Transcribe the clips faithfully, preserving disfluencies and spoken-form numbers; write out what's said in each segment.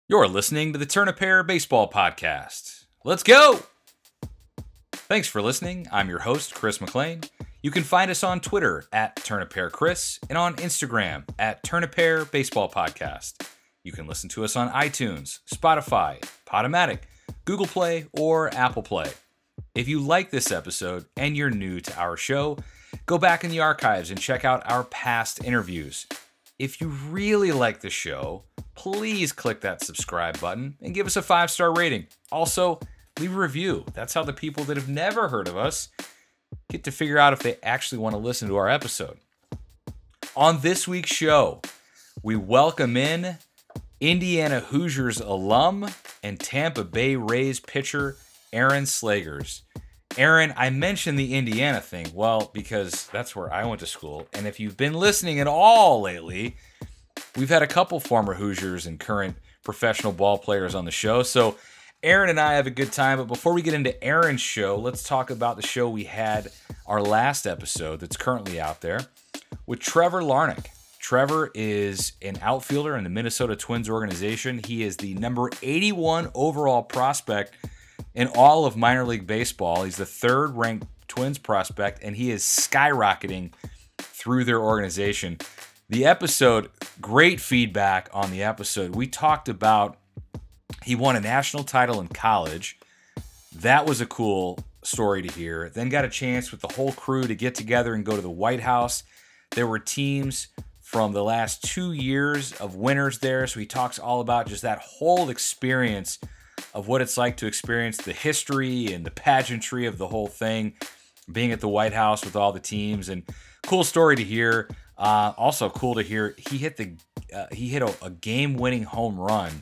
You're listening to the Turn a Pair Baseball Podcast. Let's go! Thanks for listening. I'm your host, Chris McLean. You can find us on Twitter at Turn a Pair Chris and on Instagram at Turn a Pair Baseball Podcast. You can listen to us on iTunes, Spotify, Podomatic, Google Play, or Apple Play. If you like this episode and you're new to our show, go back in the archives and check out our past interviews. If you really like the show, please click that subscribe button and give us a five-star rating. Also, leave a review. That's how the people that have never heard of us get to figure out if they actually want to listen to our episode. On this week's show, we welcome in Indiana Hoosiers alum and Tampa Bay Rays pitcher Aaron Slegers. Aaron, I mentioned the Indiana thing, well, because that's where I went to school. And if you've been listening at all lately, we've had a couple former Hoosiers and current professional ball players on the show. So Aaron and I have a good time. But before we get into Aaron's show, let's talk about the show we had, our last episode that's currently out there, with Trevor Larnach. Trevor is an outfielder in the Minnesota Twins organization. He is the number eighty-one overall prospect in all of minor league baseball. He's the third ranked Twins prospect, and he is skyrocketing through their organization. The episode, great feedback on the episode. We talked about he won a national title in college. That was a cool story to hear. Then got a chance with the whole crew to get together and go to the White House. There were teams from the last two years of winners there. So he talks all about just that whole experience of what it's like to experience the history and the pageantry of the whole thing, being at the White House with all the teams. And cool story to hear. Uh, also cool to hear he hit the uh, he hit a, a game-winning home run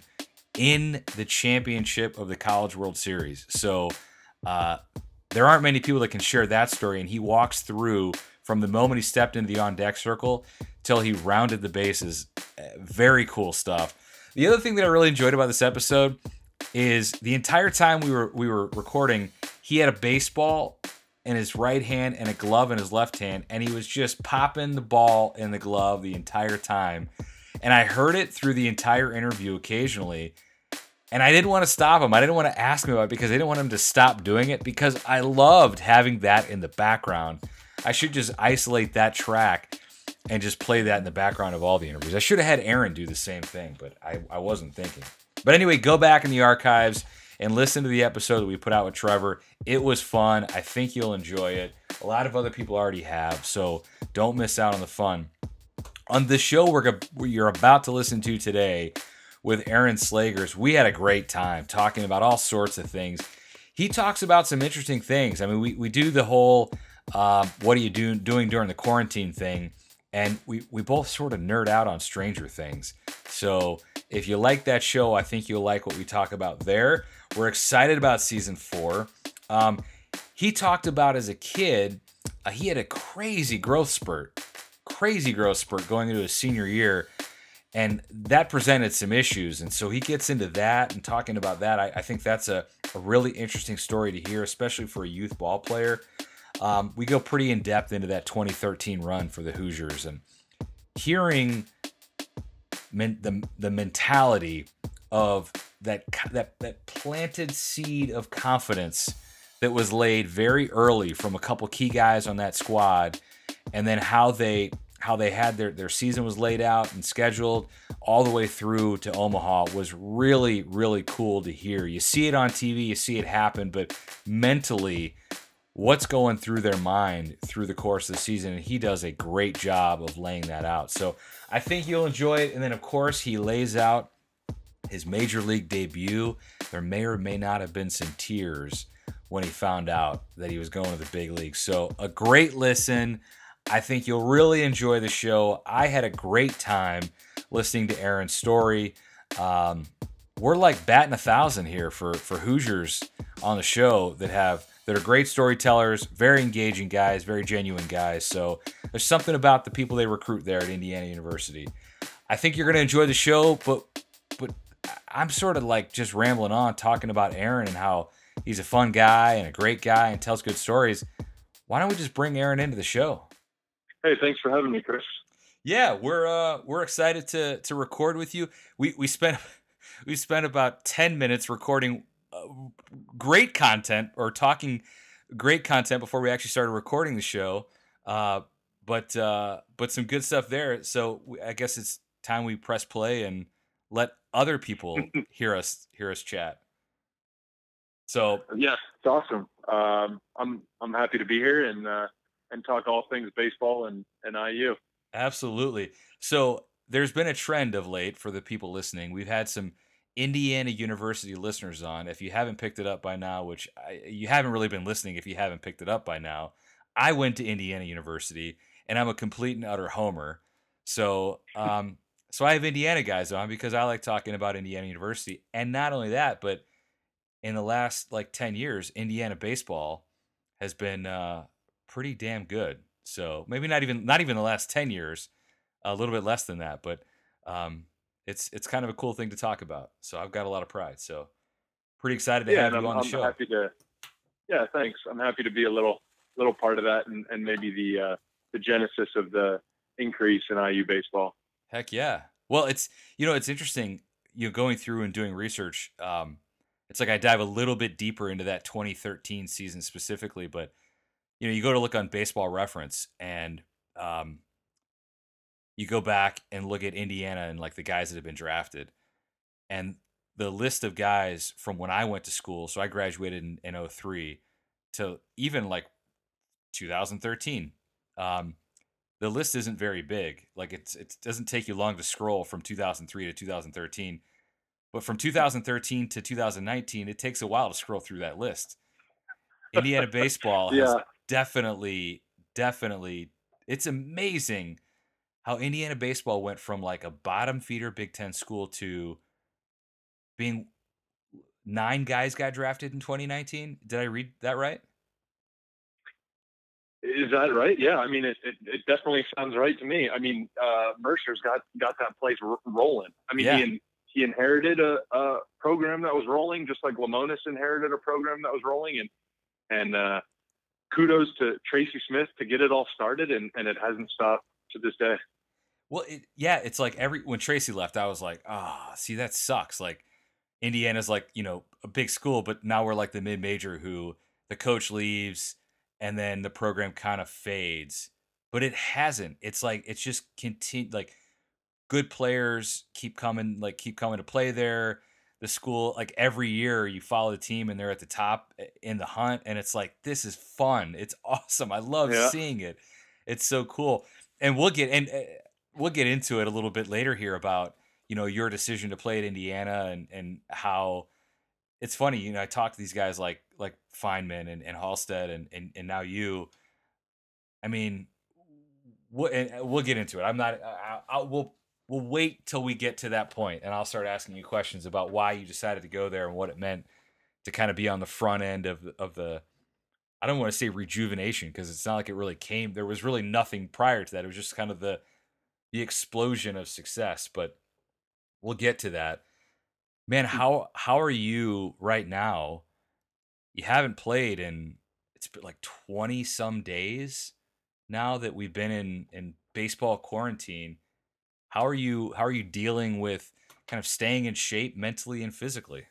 in the championship of the College World Series. So uh, there aren't many people that can share that story, and he walks through from the moment he stepped into the on-deck circle till he rounded the bases. Very cool stuff. The other thing that I really enjoyed about this episode is the entire time we were we were recording, he had a baseball in his right hand and a glove in his left hand, and he was just popping the ball in the glove the entire time. And I heard it through the entire interview occasionally, and I didn't want to stop him. I didn't want to ask him about it because I didn't want him to stop doing it, because I loved having that in the background. I should just isolate that track and just play that in the background of all the interviews. I should have had Aaron do the same thing, but I, I wasn't thinking. But anyway, go back in the archives and listen to the episode that we put out with Trevor. It was fun. I think you'll enjoy it. A lot of other people already have, so don't miss out on the fun. On the show we're, you're about to listen to today with Aaron Slegers, we had a great time talking about all sorts of things. He talks about some interesting things. I mean, we, we do the whole uh, what are you do, doing during the quarantine thing, and we, we both sort of nerd out on Stranger Things. So if you like that show, I think you'll like what we talk about there. We're excited about season four. Um, he talked about as a kid, uh, he had a crazy growth spurt, crazy growth spurt going into his senior year, and that presented some issues. And so he gets into that and talking about that. I, I think that's a, a really interesting story to hear, especially for a youth ball player. Um, we go pretty in depth into that twenty thirteen run for the Hoosiers and hearing men, the the mentality of that that that planted seed of confidence that was laid very early from a couple key guys on that squad, and then how they how they had their, their season was laid out and scheduled all the way through to Omaha was really, really cool to hear. You see it on T V, you see it happen, but mentally, what's going through their mind through the course of the season, and he does a great job of laying that out. So I think you'll enjoy it. And then, of course, he lays out his major league debut. There may or may not have been some tears when he found out that he was going to the big leagues. So a great listen. I think you'll really enjoy the show. I had a great time listening to Aaron's story. Um, we're like batting a thousand here for, for Hoosiers on the show that have that are great storytellers, very engaging guys, very genuine guys. So there's something about the people they recruit there at Indiana University. I think you're going to enjoy the show, but but I'm sort of like just rambling on talking about Aaron and how he's a fun guy and a great guy and tells good stories. Why don't we just bring Aaron into the show? Hey, thanks for having me, Chris. Yeah, we're uh we're excited to to record with you. We we spent we spent about ten minutes recording uh, great content or talking great content before we actually started recording the show. Uh, but uh, but some good stuff there. So we, I guess it's time we press play and let other people hear us hear us chat. So Yeah, it's awesome. Um, I'm I'm happy to be here and uh, and talk all things baseball and and I U. absolutely. So there's been a trend of late for the people listening. We've had some Indiana University listeners on. If you haven't picked it up by now, which I, you haven't really been listening if you haven't picked it up by now, I went to Indiana University and I'm a complete and utter homer. So, um, so I have Indiana guys on because I like talking about Indiana University. And not only that, but in the last like ten years, Indiana baseball has been uh, pretty damn good. So maybe not even not even the last ten years, a little bit less than that, but um, it's it's kind of a cool thing to talk about. So I've got a lot of pride. So pretty excited to Yeah, have and you I'm on the I'm show. happy to. Yeah, thanks. I'm happy to be a little little part of that and, and maybe the uh, the genesis of the increase in I U baseball. Heck yeah. Well, it's you know it's interesting. You know, going through and doing research. Um, it's like I dive a little bit deeper into that twenty thirteen season specifically, but you know, you go to look on Baseball Reference and um, you go back and look at Indiana and like the guys that have been drafted and the list of guys from when I went to school. So I graduated in, in oh three to even like two thousand thirteen. Um, the list isn't very big. Like it's it doesn't take you long to scroll from two thousand three to two thousand thirteen. But from two thousand thirteen to two thousand nineteen, it takes a while to scroll through that list. Indiana baseball has Yeah, definitely, definitely. It's amazing how Indiana baseball went from like a bottom feeder Big Ten school to being nine guys got drafted in twenty nineteen. Did I read that right? is that right? Yeah, I mean it, it, it definitely sounds right to me. I mean uh, Mercer's got got that place r- rolling. I mean he Yeah. in, he inherited a, a program that was rolling, just like Lamonis inherited a program that was rolling, and and uh, kudos to Tracy Smith to get it all started, and, and it hasn't stopped to this day. Well, it, yeah, it's like every when Tracy left, I was like, ah, see, that sucks. Like Indiana's like you know a big school, but now we're like the mid major who the coach leaves and then the program kind of fades. But it hasn't. It's like it's just continued. Like good players keep coming, like keep coming to play there. The school, like every year, you follow the team and they're at the top eh, in the hunt, and it's like this is fun. It's awesome. I love Yeah. seeing it. It's so cool, and we'll get and uh, we'll get into it a little bit later here about you know your decision to play at Indiana and and how it's funny. You know, I talk to these guys like like Feynman and, and Halstead and, and and now you. I mean, we'll, and we'll get into it. I'm not. I, I, we'll we'll wait till we get to that point, and I'll start asking you questions about why you decided to go there and what it meant to kind of be on the front end of of the. I don't want to say rejuvenation because it's not like it really came. There was really nothing prior to that. It was just kind of the the explosion of success. But we'll get to that. Man, how how are you right now? You haven't played in it's been like twenty some days now that we've been in in baseball quarantine. How are you how are you dealing with kind of staying in shape mentally and physically?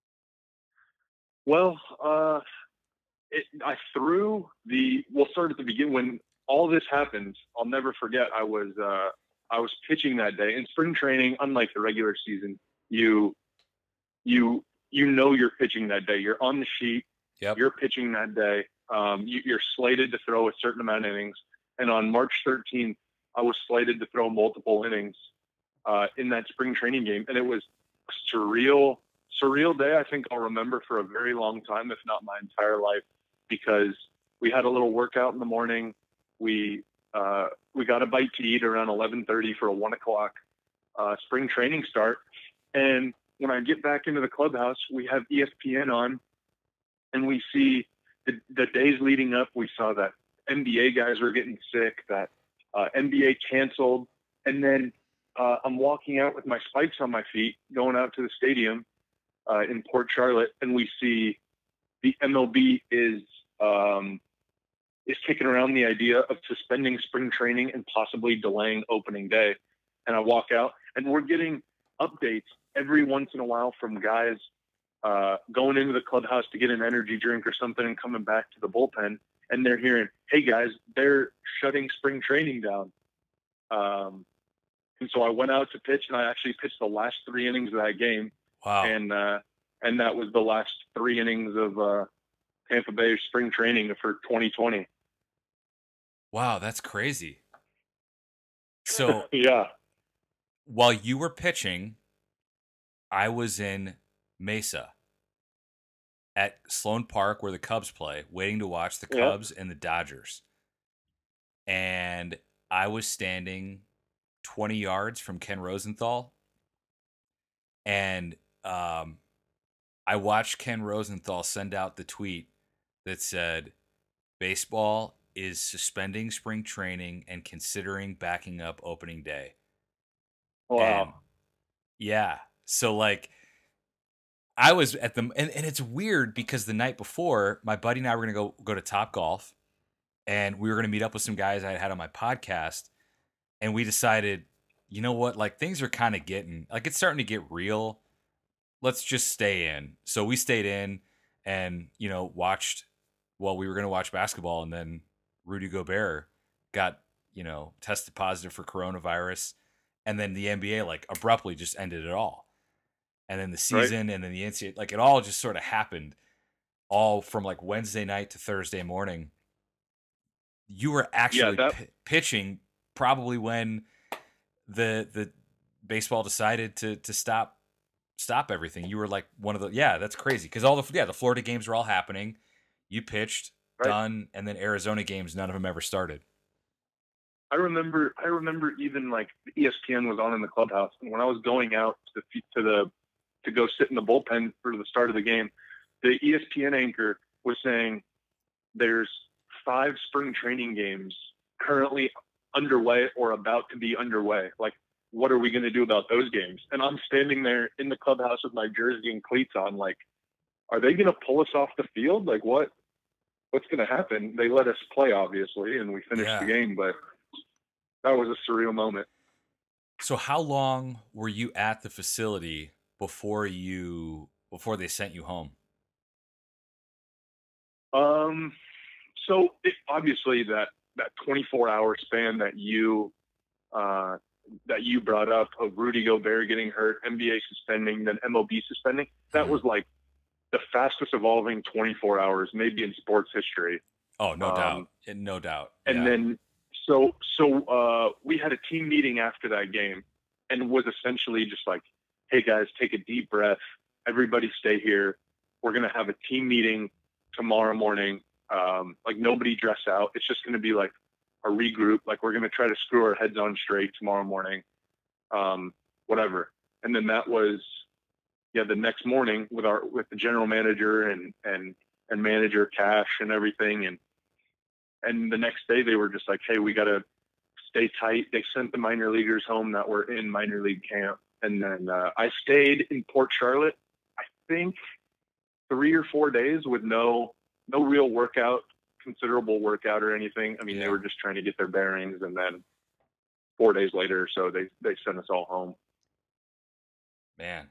Well, uh, it, I threw the. We'll start at the beginning when all this happened. I'll never forget. I was uh, I was pitching that day in spring training. Unlike the regular season, you you you know you're pitching that day. You're on the sheet. Yep. You're pitching that day. Um, you, you're slated to throw a certain amount of innings. And on March thirteenth, I was slated to throw multiple innings uh, in that spring training game, and it was a surreal, surreal day. I think I'll remember for a very long time, if not my entire life, because we had a little workout in the morning. We uh, we got a bite to eat around eleven thirty for a one o'clock uh, spring training start, and when I get back into the clubhouse, we have E S P N on, and we see the, the days leading up. We saw that N B A guys were getting sick, that uh, N B A canceled, and then uh, I'm walking out with my spikes on my feet, going out to the stadium uh, in Port Charlotte, and we see the M L B is um, is kicking around the idea of suspending spring training and possibly delaying opening day. And I walk out, and we're getting updates every once in a while from guys uh, going into the clubhouse to get an energy drink or something and coming back to the bullpen, and they're hearing, "Hey guys, they're shutting spring training down." Um, and so I went out to pitch, and I actually pitched the last three innings of that game. Wow. And uh, and that was the last three innings of uh, Tampa Bay spring training for twenty twenty. Wow, that's crazy. So yeah, while you were pitching, I was in Mesa at Sloan Park where the Cubs play, waiting to watch the Yep. Cubs and the Dodgers. And I was standing twenty yards from Ken Rosenthal. And um, I watched Ken Rosenthal send out the tweet that said, baseball is suspending spring training and considering backing up opening day. Wow. And yeah. So like I was at the and, and it's weird because the night before, my buddy and I were gonna go go to Top Golf, and we were gonna meet up with some guys I had on my podcast, and we decided, you know what, like things are kind of getting like it's starting to get real. Let's just stay in. So we stayed in and, you know, watched well, we were gonna watch basketball, and then Rudy Gobert got, you know, tested positive for coronavirus, and then the N B A like abruptly just ended it all. And then the season, right. And then the N C double A, like it all just sort of happened all from like Wednesday night to Thursday morning. You were actually yeah, that... p- pitching probably when the the baseball decided to to stop stop everything. You were like one of the yeah, that's crazy because all the yeah the Florida games were all happening. You pitched, right. Done, and then Arizona games, none of them ever started. I remember I remember even like the E S P N was on in the clubhouse, and when I was going out to the to the to go sit in the bullpen for the start of the game, the E S P N anchor was saying there's five spring training games currently underway or about to be underway. Like, what are we going to do about those games? And I'm standing there in the clubhouse with my jersey and cleats on, like, are they going to pull us off the field? Like, what, what's going to happen? They let us play, obviously, and we finished yeah. the game, but that was a surreal moment. So how long were you at the facility before you before they sent you home? Um, so it, obviously that that twenty-four hour span that you uh, that you brought up of Rudy Gobert getting hurt, N B A suspending, then M L B suspending, that mm-hmm. was like the fastest evolving twenty-four hours maybe in sports history. Oh, no um, doubt, no doubt. And yeah. then so so uh, we had a team meeting after that game, and was essentially just like, hey guys, take a deep breath. Everybody stay here. We're going to have a team meeting tomorrow morning. Um, like nobody dress out. It's just going to be like a regroup. Like we're going to try to screw our heads on straight tomorrow morning. Um, whatever. And then that was, yeah, the next morning with our, with the general manager and, and, and manager Cash and everything. And, and the next day they were just like, hey, we got to stay tight. They sent the minor leaguers home that were in minor league camp. And then uh, I stayed in Port Charlotte, I think three or four days with no, no real workout, considerable workout or anything. I mean, yeah. They were just trying to get their bearings. And then four days later or so, they, they sent us all home. Man.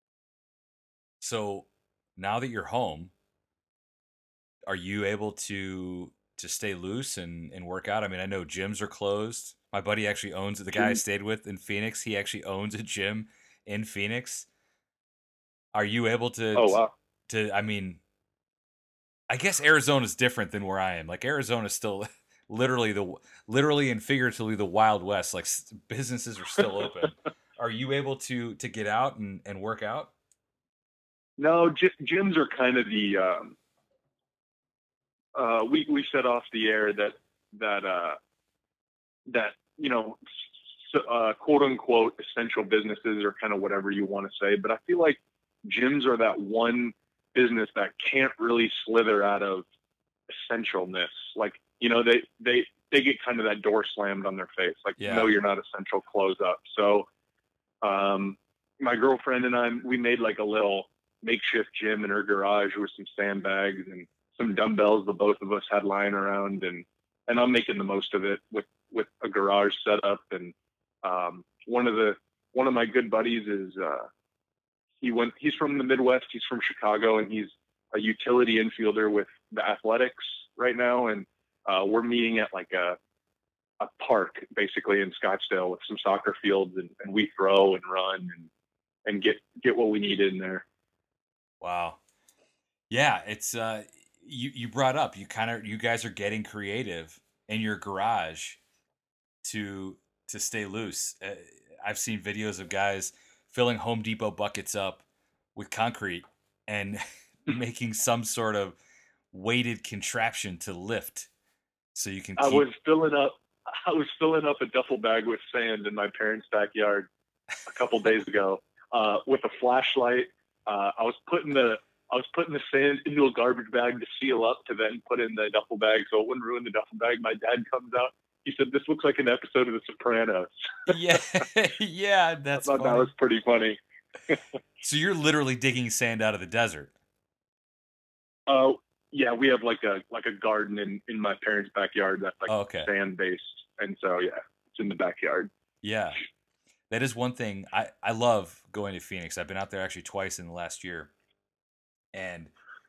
So now that you're home, are you able to, to stay loose and, and work out? I mean, I know gyms are closed. My buddy actually owns the guy I stayed with in Phoenix. He actually owns a gym in Phoenix. Are you able to, oh, wow. to, I mean, I guess Arizona's different than where I am. Like Arizona's still literally the, literally and figuratively the Wild West. Like businesses are still open. Are you able to, to get out and, and work out? No, g- gyms are kind of the, um, uh, we, we set off the air that, that, uh, that, you know, uh, quote unquote essential businesses or kind of whatever you want to say. But I feel like gyms are that one business that can't really slither out of essentialness. Like, you know, they, they, they get kind of that door slammed on their face. Like, yeah. No, you're not essential, close up. So, um, my girlfriend and I, we made like a little makeshift gym in her garage with some sandbags and some dumbbells the both of us had lying around. And, and I'm making the most of it with, with a garage set up. And, um, one of the, one of my good buddies is, uh, he went. He's from the Midwest. He's from Chicago, and he's a utility infielder with the Athletics right now. And uh, we're meeting at like a a park basically in Scottsdale with some soccer fields, and, and we throw and run and and get get what we need in there. Wow. Yeah, it's uh you you brought up you kind of you guys are getting creative in your garage to to stay loose. Uh, I've seen videos of guys filling Home Depot buckets up with concrete and making some sort of weighted contraption to lift so you can I keep was filling up I was filling up a duffel bag with sand in my parents' backyard a couple days ago uh, with a flashlight. Uh, I was putting the I was putting the sand into a garbage bag to seal up to then put in the duffel bag so it wouldn't ruin the duffel bag. My dad comes out. He said, "This looks like an episode of The Sopranos." Yeah, yeah, that's I thought funny. that was pretty funny. So you're literally digging sand out of the desert. Uh, yeah, we have like a like a garden in, in my parents' backyard that's like Oh, okay. sand based, and so yeah, it's in the backyard. Yeah. That is one thing I, I love going to Phoenix. I've been out there actually twice in the last year. And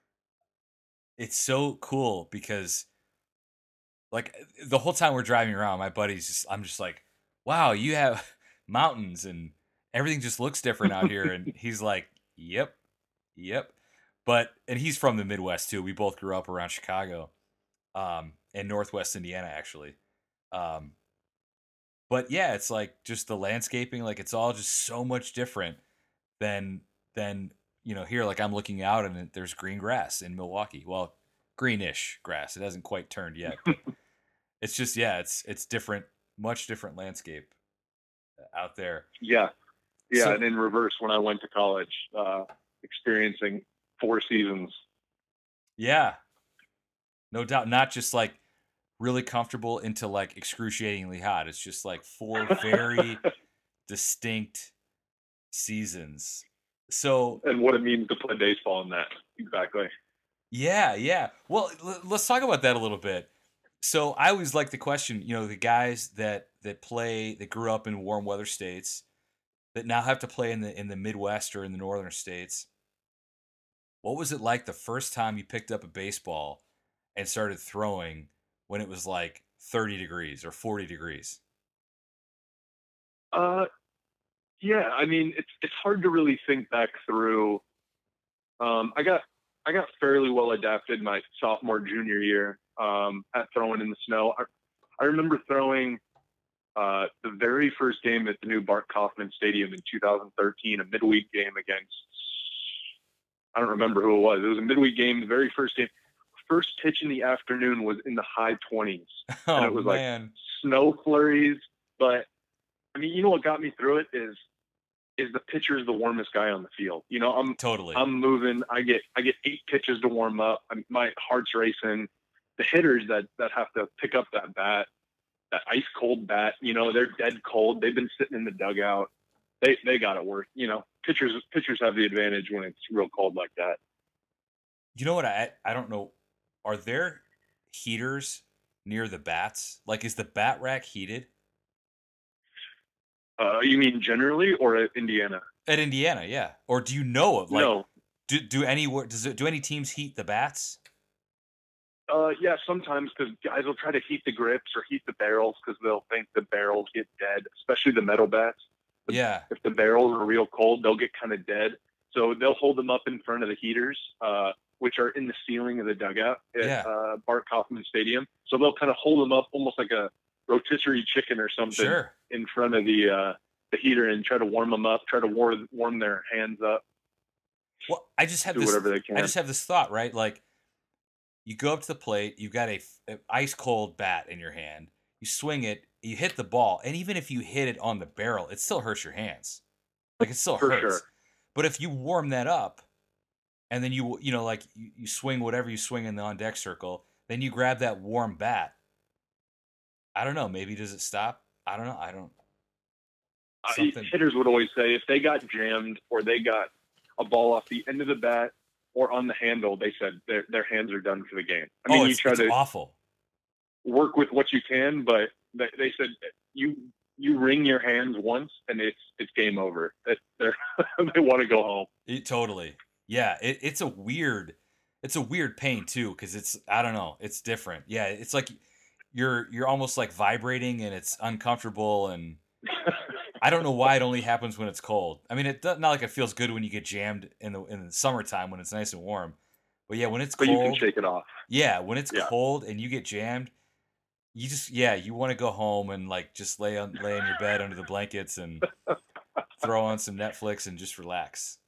it's so cool because like the whole time we're driving around, my buddies just I'm just like, wow, you have mountains and everything just looks different out here. And he's like, yep, yep. But and he's from the Midwest too. We both grew up around Chicago, um, and Northwest Indiana actually. Um, but yeah, it's like just the landscaping, like it's all just so much different than than you know here. Like I'm looking out and it- there's green grass in Milwaukee. Well, greenish grass. It hasn't quite turned yet, but it's just yeah, it's it's different, much different landscape out there. Yeah, yeah, So and in reverse, when I went to college, uh, experiencing four seasons. yeah, no doubt, not just like really comfortable into like excruciatingly hot. It's just like four very distinct seasons. So And what it means to play baseball in that. Exactly. yeah, yeah. Well, l- let's talk about that a little bit. So I always like the question, you know, the guys that that play that grew up in warm weather states that now have to play in the in the Midwest or in the northern states. What was it like the first time you picked up a baseball and started throwing when it was like thirty degrees or forty degrees? Uh, yeah, I mean, it's it's hard to really think back through. Um, I got I got fairly well adapted my sophomore junior year um, at throwing in the snow. I, I remember throwing uh, the very first game at the new Bart Kaufman Stadium in two thousand thirteen, a midweek game against I don't remember who it was. It was a midweek game, the very first game. First pitch in the afternoon was in the high twenties, Oh and it was man. like snow flurries. But I mean, you know what got me through it is is the pitcher's the warmest guy on the field. You know, I'm Totally. I'm moving. I get I get eight pitches to warm up. I'm, my heart's racing. The hitters that that have to pick up that bat, that ice cold bat, you know, they're dead cold. They've been sitting in the dugout. They they got it work. You know, pitchers pitchers have the advantage when it's real cold like that. You know what I I don't know. Are there heaters near the bats? Like is the bat rack heated? Uh, you mean generally or at Indiana? At Indiana, yeah. Or do you know of like No. do do any does it, do any teams heat the bats? Uh, yeah, sometimes because guys will try to heat the grips or heat the barrels because they'll think the barrels get dead, especially the metal bats. Yeah. If the barrels are real cold, they'll get kind of dead. So they'll hold them up in front of the heaters, uh, which are in the ceiling of the dugout at Yeah. uh, Bart Kaufman Stadium. So they'll kind of hold them up almost like a rotisserie chicken or something Sure. in front of the uh, the heater and try to warm them up, try to warm warm their hands up, Well, I just have do this whatever they can. I just have this thought, right? Like you go up to the plate, you've got a, a ice cold bat in your hand. You swing it, you hit the ball, and even if you hit it on the barrel, it still hurts your hands. Like it still For hurts. sure. But if you warm that up and then you you know like you, you swing whatever you swing in the on deck circle, then you grab that warm bat. I don't know, maybe does it stop? I don't know. I don't Uh, something hitters would always say if they got jammed or they got a ball off the end of the bat or on the handle, they said their their hands are done for the game. I mean, Oh, you it's, try it's to awful. work with what you can, but they, they said you you wring your hands once and it's it's game over. It, they're they want to go home. It, totally. Yeah, it, it's a weird it's a weird pain too cuz it's I don't know, it's different. Yeah, it's like you're you're almost like vibrating and it's uncomfortable and I don't know why it only happens when it's cold. I mean, it does, not like it feels good when you get jammed in the in the summertime when it's nice and warm. But yeah, when it's But you can cold, shake it off. yeah, when it's Yeah. cold and you get jammed, you just yeah, you want to go home and like just lay on lay in your bed under the blankets and throw on some Netflix and just relax.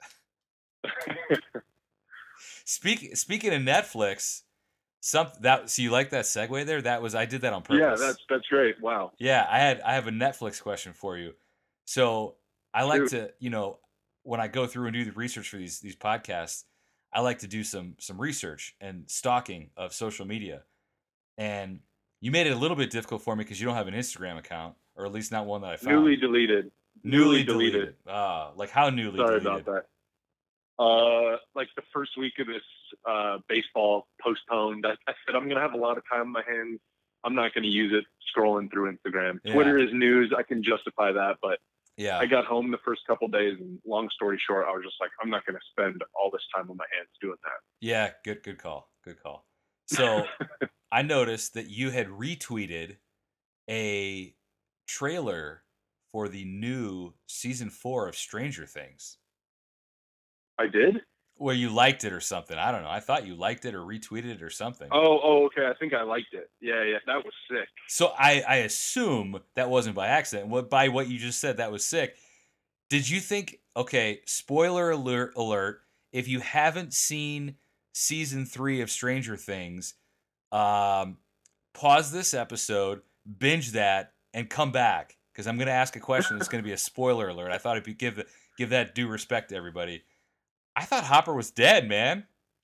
Speak speaking of Netflix, some that so you like that segue there? That was I did that on Yeah, purpose. that's that's great. Wow. Yeah, I had I have a Netflix question for you. So I like Shoot. to, you know, when I go through and do the research for these these podcasts, I like to do some some research and stalking of social media. And you made it a little bit difficult for me because you don't have an Instagram account, or at least not one that I Newly found. deleted. Newly Newly deleted. deleted. Ah, like how newly Sorry deleted? about that. Uh, like the first week of this uh, baseball postponed, I, I said I'm gonna have a lot of time on my hands. I'm not gonna use it scrolling through Instagram. Yeah. Twitter is news. I can justify that, but Yeah. I got home the first couple days, and long story short, I was just like, I'm not gonna spend all this time on my hands doing that. Yeah, good good call. Good call. So I noticed that you had retweeted a trailer for the new season four of Stranger Things. I did? Well, you liked it or something. I don't know. I thought you liked it or retweeted it or something. Oh, oh, okay. I think I liked it. Yeah, yeah. That was sick. So I, I assume that wasn't by accident. What by what you just said, that was sick. Did you think, okay, spoiler alert alert, if you haven't seen season three of Stranger Things, um, pause this episode, binge that, and come back. Because I'm gonna ask a question that's gonna be a spoiler alert. I thought it'd be give the, give that due respect to everybody. I thought Hopper was dead, man.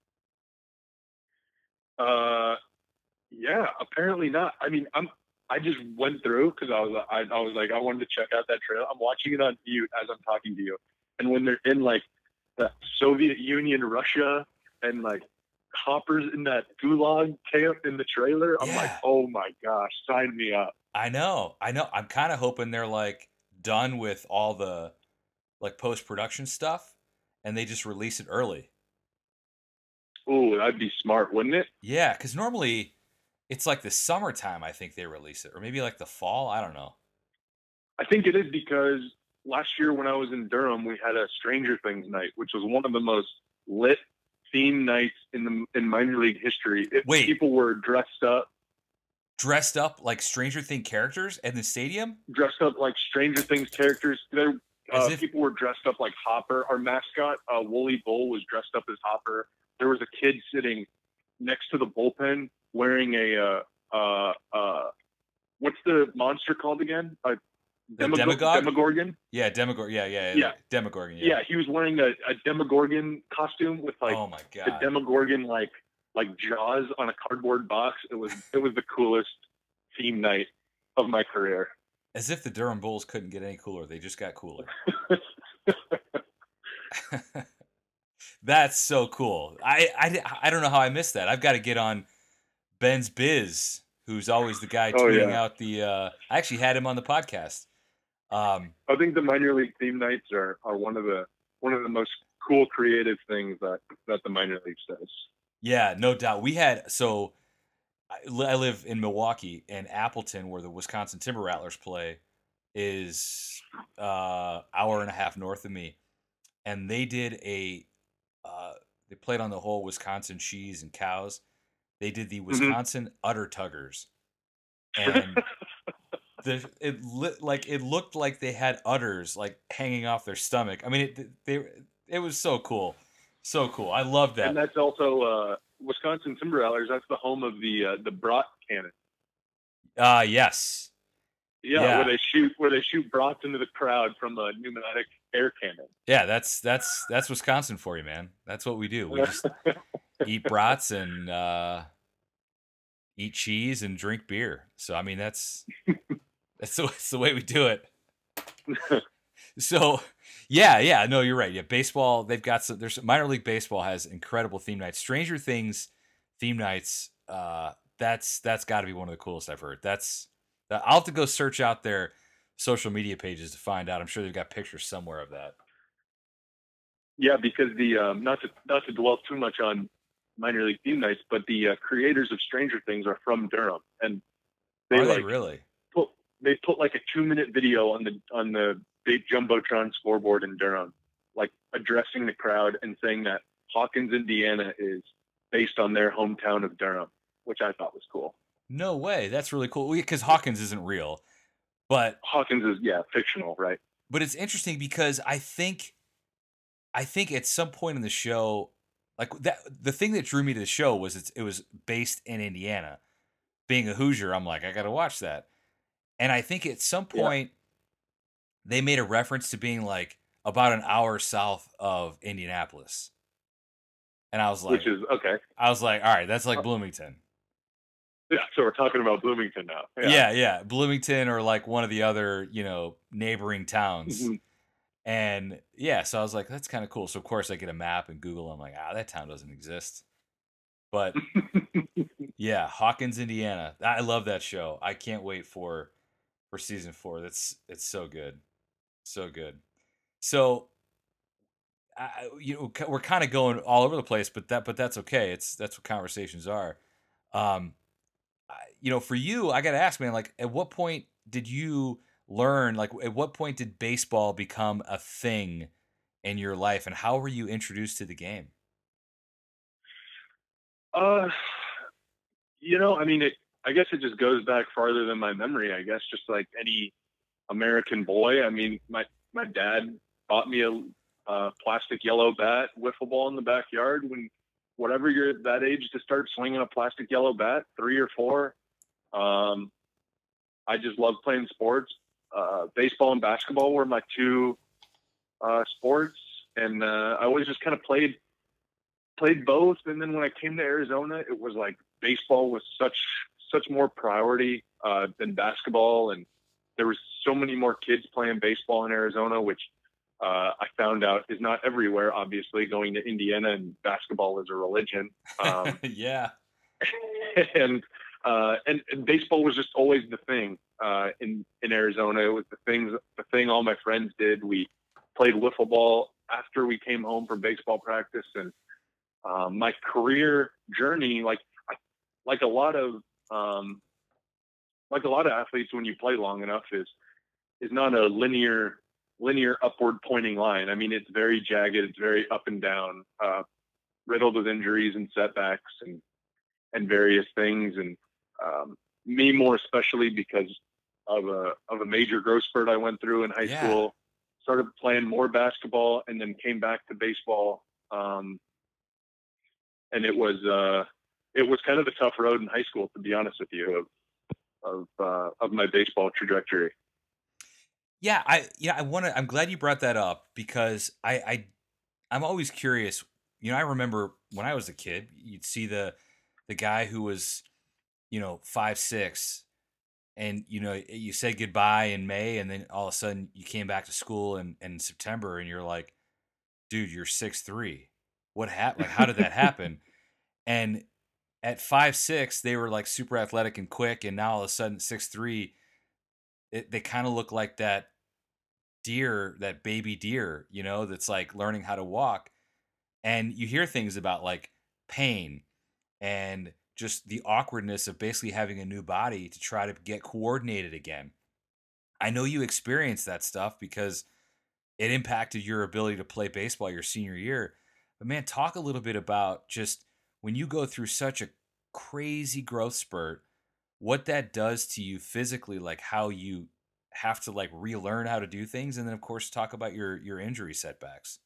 Uh, yeah. Apparently not. I mean, I'm. I just went through because I was. I, I was like, I wanted to check out that trailer. I'm watching it on mute as I'm talking to you, and when they're in like the Soviet Union, Russia, and like Hopper's in that gulag camp in the trailer, I'm like, Yeah. oh my gosh, sign me up. I know. I know. I'm kind of hoping they're like done with all the like post production stuff and they just release it early. Ooh, that'd be smart, wouldn't it? Yeah, because normally it's like the summertime, I think they release it, or maybe like the fall. I don't know. I think it is because last year when I was in Durham, we had a Stranger Things night, which was one of the most lit theme nights in the in minor league history. It, Wait. People were dressed up, Dressed up like Stranger Thing characters in the stadium? dressed up like Stranger Things characters. There, As uh, if- people were dressed up like Hopper. Our mascot, uh, Wooly Bull, was dressed up as Hopper. There was a kid sitting next to the bullpen wearing a uh, uh, uh, what's the monster called again? A The Demogorgon? Demogorgon. Yeah, Demogorgon. Yeah, yeah, yeah. Yeah. Demogorgon. Yeah. he was wearing a, a Demogorgon costume with like oh my the god. Demogorgon like like jaws on a cardboard box. It was it was the coolest theme night of my career. As if the Durham Bulls couldn't get any cooler. They just got cooler. That's so cool. I, I, I don't know how I missed that. I've got to get on Ben's Biz, who's always the guy Oh, tweeting yeah. out the. Uh, I actually had him on the podcast. Um, I think the minor league theme nights are, are one of the one of the most cool creative things that, that the minor leagues does. yeah, no doubt. We had so I, li- I live in Milwaukee, and Appleton, where the Wisconsin Timber Rattlers play, is uh hour and a half north of me, and they did a. Uh, they played on the whole Wisconsin cheese and cows. They did the Wisconsin Udder Tuggers, and the it lit like it looked like they had udders like hanging off their stomach. I mean, it they it was so cool, so cool. I love that. And that's also uh, Wisconsin Timber Rattlers. That's the home of the uh, the Brat cannon. Ah, uh, yes, Yeah, Yeah. where they shoot where they shoot brats into the crowd from a pneumatic air cannon. yeah. That's that's that's Wisconsin for you, man. That's what we do. We just eat brats and uh, eat cheese and drink beer. So I mean, that's that's the, that's the way we do it. So, yeah, yeah, no, you're right. Yeah, baseball, they've got some, there's minor league baseball has incredible theme nights. Stranger Things theme nights, uh, that's that's got to be one of the coolest I've heard. That's I'll have to go search out their social media pages to find out. I'm sure they've got pictures somewhere of that. Yeah, because the um, not to not to dwell too much on minor league team nights, but the uh, creators of Stranger Things are from Durham, and they Are they like really? put they put like a two minute video on the on the big jumbotron scoreboard in Durham, like addressing the crowd and saying that Hawkins, Indiana, is based on their hometown of Durham, which I thought was cool. No way. That's really cool. Because Hawkins isn't real, but Hawkins is yeah fictional, right? but it's interesting because I think I think at some point in the show, like that, the thing that drew me to the show was it's, it was based in Indiana. Being a Hoosier, I'm like, I got to watch that. And I think at some Yeah, point they made a reference to being like about an hour south of Indianapolis. And I was which like, is okay. I was like, all right, that's like Uh, Bloomington. yeah, so we're talking about Bloomington now. Yeah. Yeah, yeah, Bloomington or like one of the other, you know, neighboring towns. Mm-hmm. And yeah, so I was like, that's kind of cool. So of course I get a map and Google. I'm like, ah, that town doesn't exist. But yeah, Hawkins, Indiana. I love that show. I can't wait for for season four. That's it's so good, so good. So I, you know, we're kind of going all over the place, but that but that's okay. It's that's what conversations are. Um, I, you know, for you, I got to ask, man. Like, at what point did you learn? Like, at what point did baseball become a thing in your life, and how were you introduced to the game? Uh, you know, I mean, it. I guess it just goes back farther than my memory. I guess just like any American boy. I mean, my my dad bought me a, a plastic yellow bat, wiffle ball in the backyard. When whatever you're that age to start swinging a plastic yellow bat, three or four. Um, I just love playing sports. Uh, baseball and basketball were my two uh, sports, and uh, I always just kind of played played both. And then when I came to Arizona, it was like baseball was such such more priority uh, than basketball, and there was so many more kids playing baseball in Arizona, which uh, I found out is not everywhere. Obviously, going to Indiana and basketball is a religion, um, Yeah, and, uh, and and baseball was just always the thing uh, in in Arizona. It was the things the thing all my friends did. We played wiffle ball after we came home from baseball practice, and um, my career journey, like like a lot of um, like a lot of athletes, when you play long enough, is is not a linear linear upward pointing line. I mean, it's very jagged, it's very up and down, uh, riddled with injuries and setbacks and and various things. And um, me more especially because of a of a major growth spurt I went through in high yeah. school. Started playing more basketball and then came back to baseball. Um, and it was uh, it was kind of a tough road in high school, to be honest with you, of of uh, of my baseball trajectory. Yeah, I yeah, I want to I'm glad you brought that up because I I I'm always curious. You know, I remember when I was a kid, you'd see the the guy who was, you know, five six, and you know, you said goodbye in May, and then all of a sudden you came back to school in in September, and you're like, dude, you're six three. What happened? Like, how did that happen? And at five six, they were like super athletic and quick, and now all of a sudden six three, it, they kind of look like that deer, that baby deer, you know, that's like learning how to walk. And you hear things about like pain and just the awkwardness of basically having a new body to try to get coordinated again. I know you experienced that stuff because it impacted your ability to play baseball your senior year. But man, talk a little bit about just when you go through such a crazy growth spurt, what that does to you physically, like how you have to like relearn how to do things, and then of course talk about your your injury setbacks.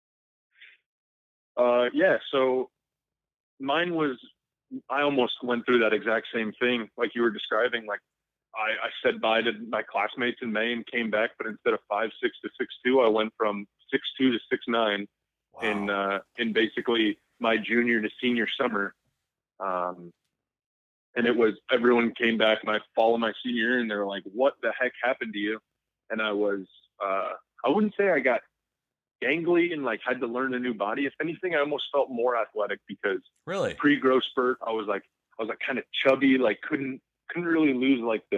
Uh, yeah, so mine was I almost went through that exact same thing like you were describing. Like I, I said bye to my classmates in May and came back, but instead of five six to six two, I went from six two to six nine in Wow. uh, in basically my junior to senior summer. Um, and it was everyone came back my fall of my senior year, and they were like, "What the heck happened to you?" And I was uh, I wouldn't say I got gangly and like had to learn a new body. If anything, I almost felt more athletic because Really? pre-growth spurt, I was like I was like kind of chubby, like couldn't couldn't really lose like the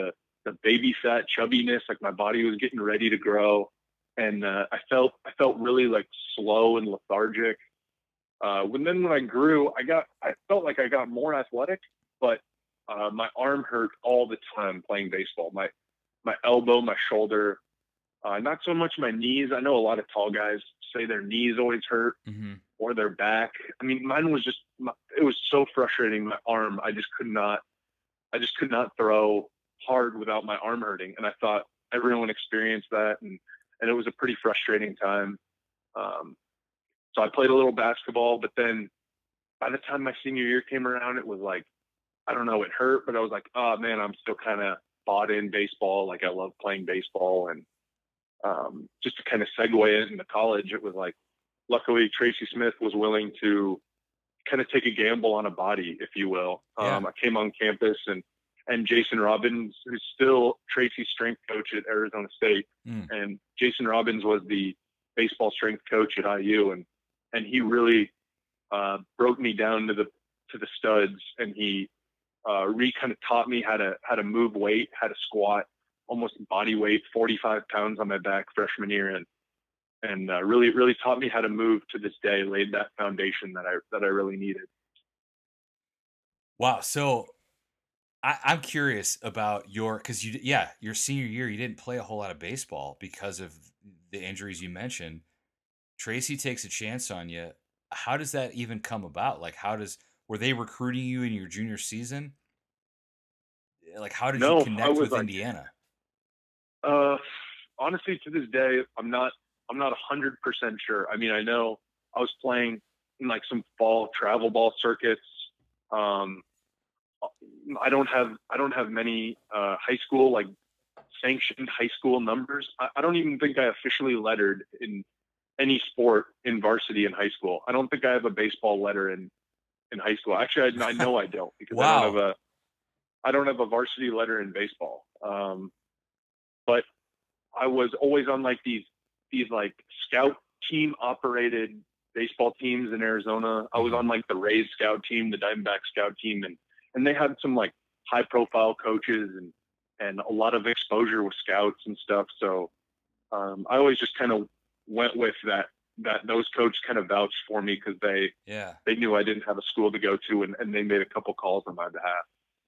the baby fat chubbiness, like my body was getting ready to grow. And uh, I felt I felt really like slow and lethargic. Uh, when then when I grew, I got I felt like I got more athletic, but uh, my arm hurt all the time playing baseball. My my elbow, my shoulder, uh, not so much my knees. I know a lot of tall guys say their knees always hurt Mm-hmm. or their back. I mean, mine was just it was so frustrating. My arm, I just could not I just could not throw hard without my arm hurting. And I thought everyone experienced that, and and it was a pretty frustrating time. Um, so I played a little basketball, but then by the time my senior year came around, it was like, I don't know, it hurt, but I was like, oh man, I'm still kind of bought in baseball. Like I love playing baseball. And um, just to kind of segue it into college, it was like, luckily Tracy Smith was willing to kind of take a gamble on a body, if you will. Yeah. Um, I came on campus, and and Jason Robbins, who's still Tracy's strength coach at Arizona State, Mm. and Jason Robbins was the baseball strength coach at I U, and and he really uh, broke me down to the to the studs, and he uh, re kind of taught me how to how to move weight, how to squat, almost body weight, forty-five pounds on my back freshman year, and and uh, really really taught me how to move to this day. Laid that foundation that I that I really needed. Wow. So I, I'm curious about your because you yeah your senior year you didn't play a whole lot of baseball because of the injuries you mentioned. Tracy takes a chance on you. How does that even come about? Like, how does were they recruiting you in your junior season? Like, how did you No, I connect was with like, Indiana? uh, honestly, to this day, I'm not I'm not a hundred percent sure. I mean, I know I was playing in like some fall travel ball circuits. Um, I don't have I don't have many uh, high school like sanctioned high school numbers. I, I don't even think I officially lettered in any sport in varsity in high school. I don't think I have a baseball letter in in high school. Actually, I, I know I don't because I don't have Wow. a I don't have a varsity letter in baseball. Um, but I was always on like these these like scout team operated baseball teams in Arizona. I was Mhm. on like the Rays scout team, the Diamondback scout team, and and they had some like high profile coaches and and a lot of exposure with scouts and stuff. So um, I always just kind of went with that that those coaches kind of vouched for me because they Yeah. they knew I didn't have a school to go to, and, and they made a couple calls on my behalf.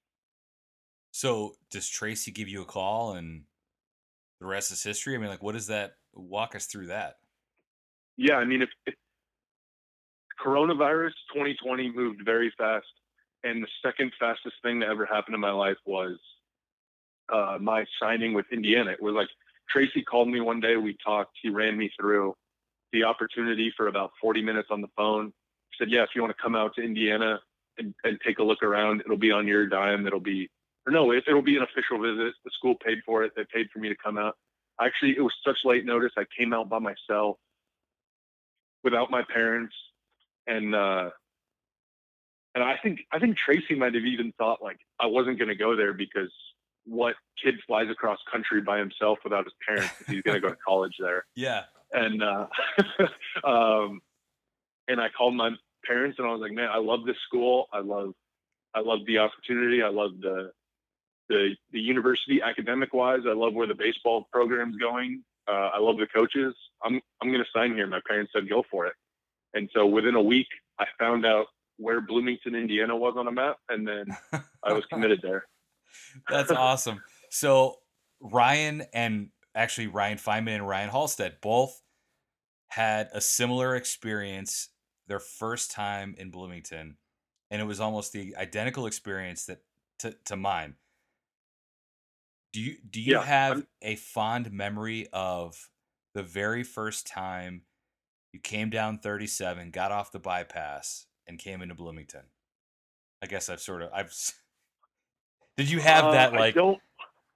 So does Tracy give you a call and the rest is history? I mean, like, what does that walk us through that? Yeah, I mean, if, if coronavirus twenty twenty moved very fast, and the second fastest thing that ever happened in my life was uh, my signing with Indiana. It was like Tracy called me one day. We talked. He ran me through the opportunity for about forty minutes on the phone. He said, "Yeah, if you want to come out to Indiana and, and take a look around, it'll be on your dime. It'll be, or no, it, it'll be an official visit. The school paid for it. They paid for me to come out. Actually, it was such late notice. I came out by myself without my parents, and uh, and I think I think Tracy might have even thought like I wasn't going to go there because what kid flies across country by himself without his parents if he's going to go to college there? Yeah. And uh, um, and I called my parents and I was like, man, I love this school. I love I love the opportunity. I love the the the university academic wise. I love where the baseball program's going. Uh, I love the coaches. I'm I'm going to sign here. My parents said go for it. And so within a week, I found out where Bloomington, Indiana was on a map, and then I was committed there. That's awesome. So Ryan and actually Ryan Feynman and Ryan Halstead both had a similar experience their first time in Bloomington, and it was almost the identical experience that to, to mine. Do you do you Yeah, have I'm, a fond memory of the very first time you came down thirty-seven, got off the bypass, and came into Bloomington? I guess I've sort of I've. Did you have uh, that I like? don't.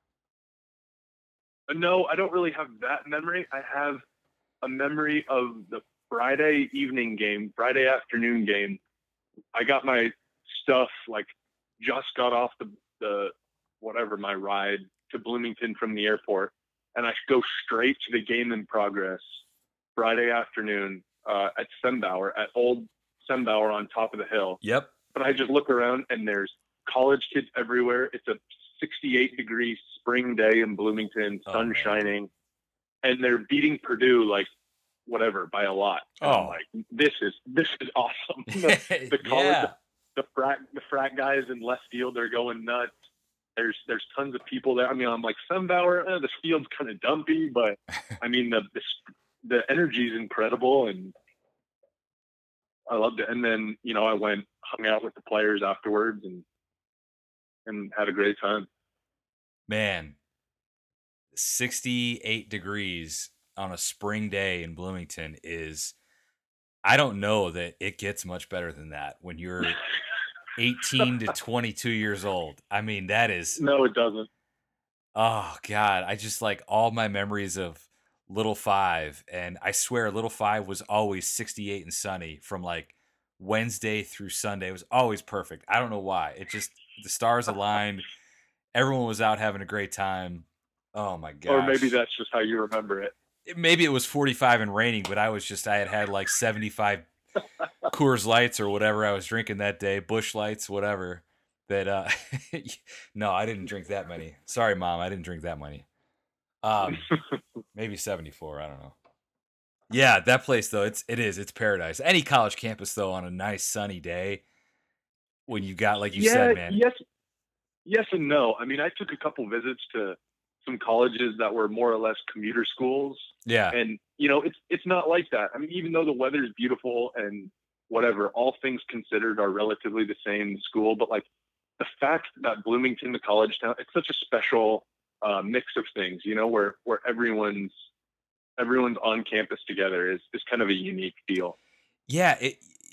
No, I don't really have that memory. I have a memory of the Friday evening game, Friday afternoon game. I got my stuff, like just got off the, the whatever, my ride to Bloomington from the airport. And I go straight to the game in progress Friday afternoon uh, at Sembauer, at old Sembauer on top of the hill. Yep. But I just look around and there's college kids everywhere. It's a sixty-eight degree spring day in Bloomington, Oh, sun man. shining, and they're beating Purdue like whatever by a lot. And I'm Oh. like, this is this is awesome. the, the college, Yeah. the, the frat, the frat guys in left field, they're going nuts. There's there's tons of people there. I mean, I'm like, Sunbauer, eh, this field's kind of dumpy, but I mean, the the, the energy is incredible, and I loved it. And then, you know, I went, hung out with the players afterwards, and and had a great time. Man, sixty-eight degrees on a spring day in Bloomington is, I don't know that it gets much better than that when you're eighteen to twenty-two years old. I mean, that is, No, it doesn't. oh God, I just like all my memories of Little Five. And I swear Little Five was always sixty-eight and sunny from like Wednesday through Sunday. It was always perfect. I don't know why. It just, the stars aligned. Everyone was out having a great time. Oh my gosh. Or maybe that's just how you remember it. It- maybe it was forty-five and raining, but I was just, I had had like seventy-five Coors Lights or whatever I was drinking that day, Bush Lights, whatever. That uh no, I didn't drink that many. Sorry, Mom, I didn't drink that many. Um maybe seventy-four, I don't know. Yeah, that place though, it's it is, it's paradise. Any college campus though on a nice sunny day when you got, like you yeah, said, man. yes, yes and no. I mean, I took a couple visits to some colleges that were more or less commuter schools, Yeah. and you know, it's it's not like that. I mean, even though the weather is beautiful and whatever, all things considered, are relatively the same in school. But like the fact that Bloomington, the college town, it's such a special uh, mix of things, you know, where where everyone's everyone's on campus together is is kind of a unique deal. Yeah, it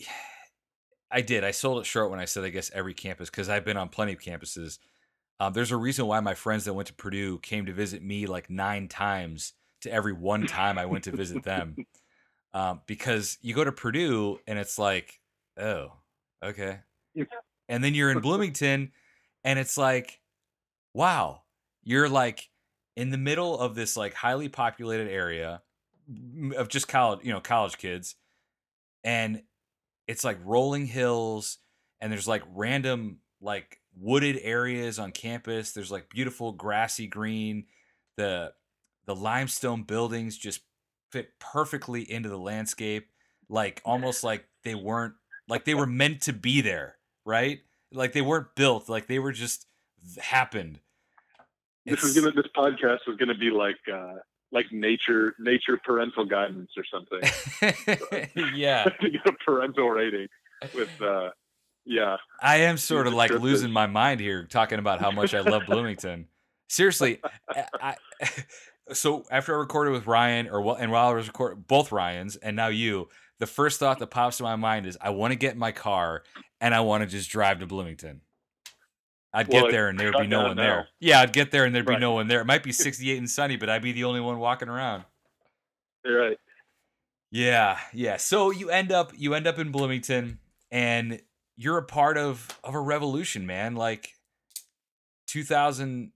I did. I sold it short when I said I guess every campus because I've been on plenty of campuses. Um, there's a reason why my friends that went to Purdue came to visit me like nine times to every one time I went to visit them. Um, because you go to Purdue and it's like, oh, okay. And then you're in Bloomington and it's like, wow, you're like in the middle of this like highly populated area m- of just college, you know, college kids. And it's like rolling hills and there's like random like wooded areas on campus. There's like beautiful grassy green. The the limestone buildings just fit perfectly into the landscape, like almost like they weren't like they were meant to be there, right? Like they weren't built, like they were just happened. This is It's gonna this podcast was gonna be like uh, like nature nature parental guidance or something. yeah. To get a parental rating with uh, yeah. I am sort of like descriptive. losing my mind here talking about how much I love Bloomington. Seriously, I, I so after I recorded with Ryan, or wh- and while I was recording both Ryans and now you, the first thought that pops to my mind is I want to get in my car and I want to just drive to Bloomington. I'd Well, get there and there'd shut be no down one now. there. Yeah, I'd get there and there'd be Right. no one there. It might be sixty-eight and sunny, but I'd be the only one walking around. You're right. Yeah, yeah. So you end up you end up in Bloomington and you're a part of of a revolution, man. Like two thousand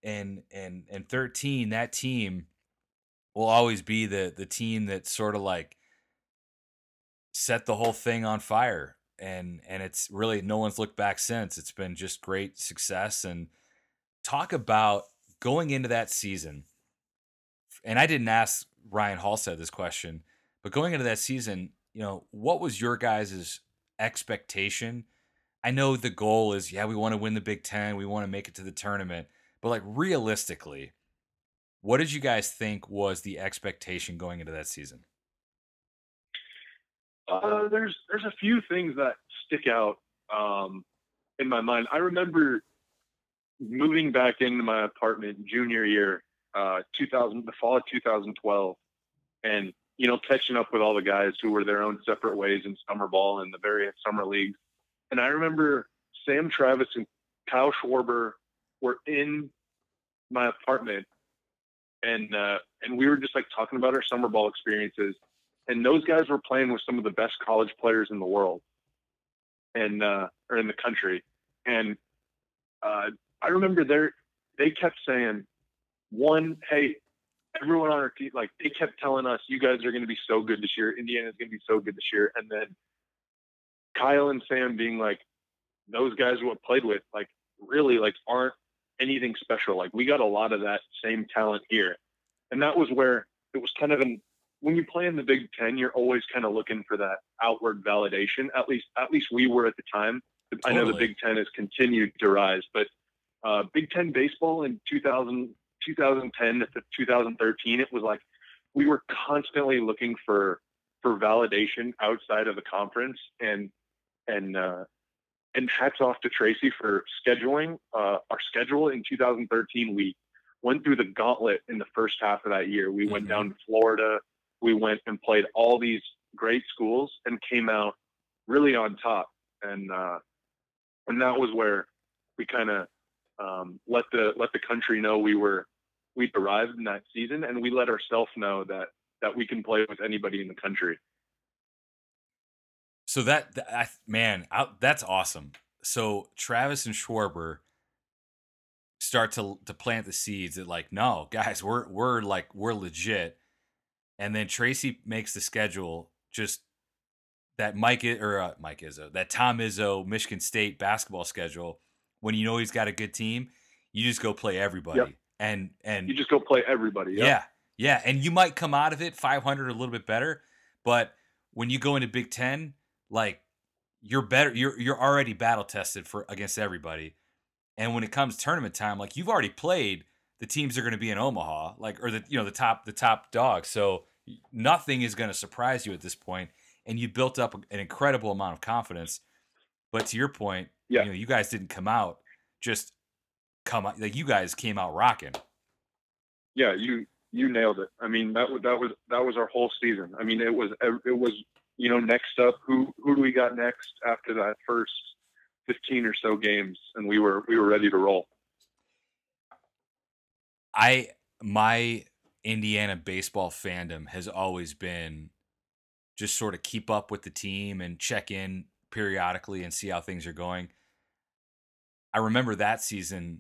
thirteen, that team will always be the the team that sort of like set the whole thing on fire. And and it's really no one's looked back since. It's been just great success. And talk about going into that season. And I didn't ask Ryan Halstead this question, but going into that season, you know, what was your guys' expectation? I know the goal is, yeah, we want to win the Big Ten, we want to make it to the tournament, but like realistically, what did you guys think was the expectation going into that season? Uh, there's there's a few things that stick out um, in my mind. I remember moving back into my apartment junior year, uh, two thousand, the fall of two thousand twelve, and you know, catching up with all the guys who were their own separate ways in summer ball and the various summer leagues. And I remember Sam Travis and Kyle Schwarber were in my apartment, and uh, and we were just like talking about our summer ball experiences. And those guys were playing with some of the best college players in the world, and uh, or in the country. And uh, I remember they they kept saying, one, hey, everyone on our team, like they kept telling us, you guys are going to be so good this year. Indiana's going to be so good this year. And then Kyle and Sam being like, those guys who I played with, like really like aren't anything special. Like, we got a lot of that same talent here. And that was where it was kind of an, when you play in the Big Ten, you're always kind of looking for that outward validation. At least, at least we were at the time. Totally. I know the Big Ten has continued to rise, but uh, Big Ten baseball in two thousand, twenty ten to two thousand thirteen, it was like we were constantly looking for for validation outside of the conference. And and uh, and hats off to Tracy for scheduling uh, our schedule in two thousand thirteen. We went through the gauntlet in the first half of that year. We mm-hmm. went down to Florida. We went and played all these great schools and came out really on top. And uh, and that was where we kind of um, let the let the country know we were we arrived in that season, and we let ourselves know that that we can play with anybody in the country. So that, that man, I, that's awesome. So Travis and Schwarber start to to plant the seeds that, like, no, guys, we're we're like we're legit. And then Tracy makes the schedule, just that Mike or uh, Mike Izzo, that Tom Izzo Michigan State basketball schedule. When you know he's got a good team, you just go play everybody. Yep. And and you just go play everybody. Yep. Yeah, yeah, and you might come out of it five hundred, a little bit better, but when you go into Big Ten, like, you're better. You're you're already battle tested for against everybody. And when it comes tournament time, like, you've already played the teams that are going to be in Omaha, like, or the you know the top the top dogs. So nothing is going to surprise you at this point, and you built up an incredible amount of confidence. But to your point, yeah. you know, you guys didn't come out just come out like you guys came out rocking. Yeah, you you nailed it. I mean, that was that was that was our whole season. I mean, it was it was you know, next up, who who do we got next after that first fifteen or so games, and we were we were ready to roll. I my Indiana baseball fandom has always been just sort of keep up with the team and check in periodically and see how things are going. I remember that season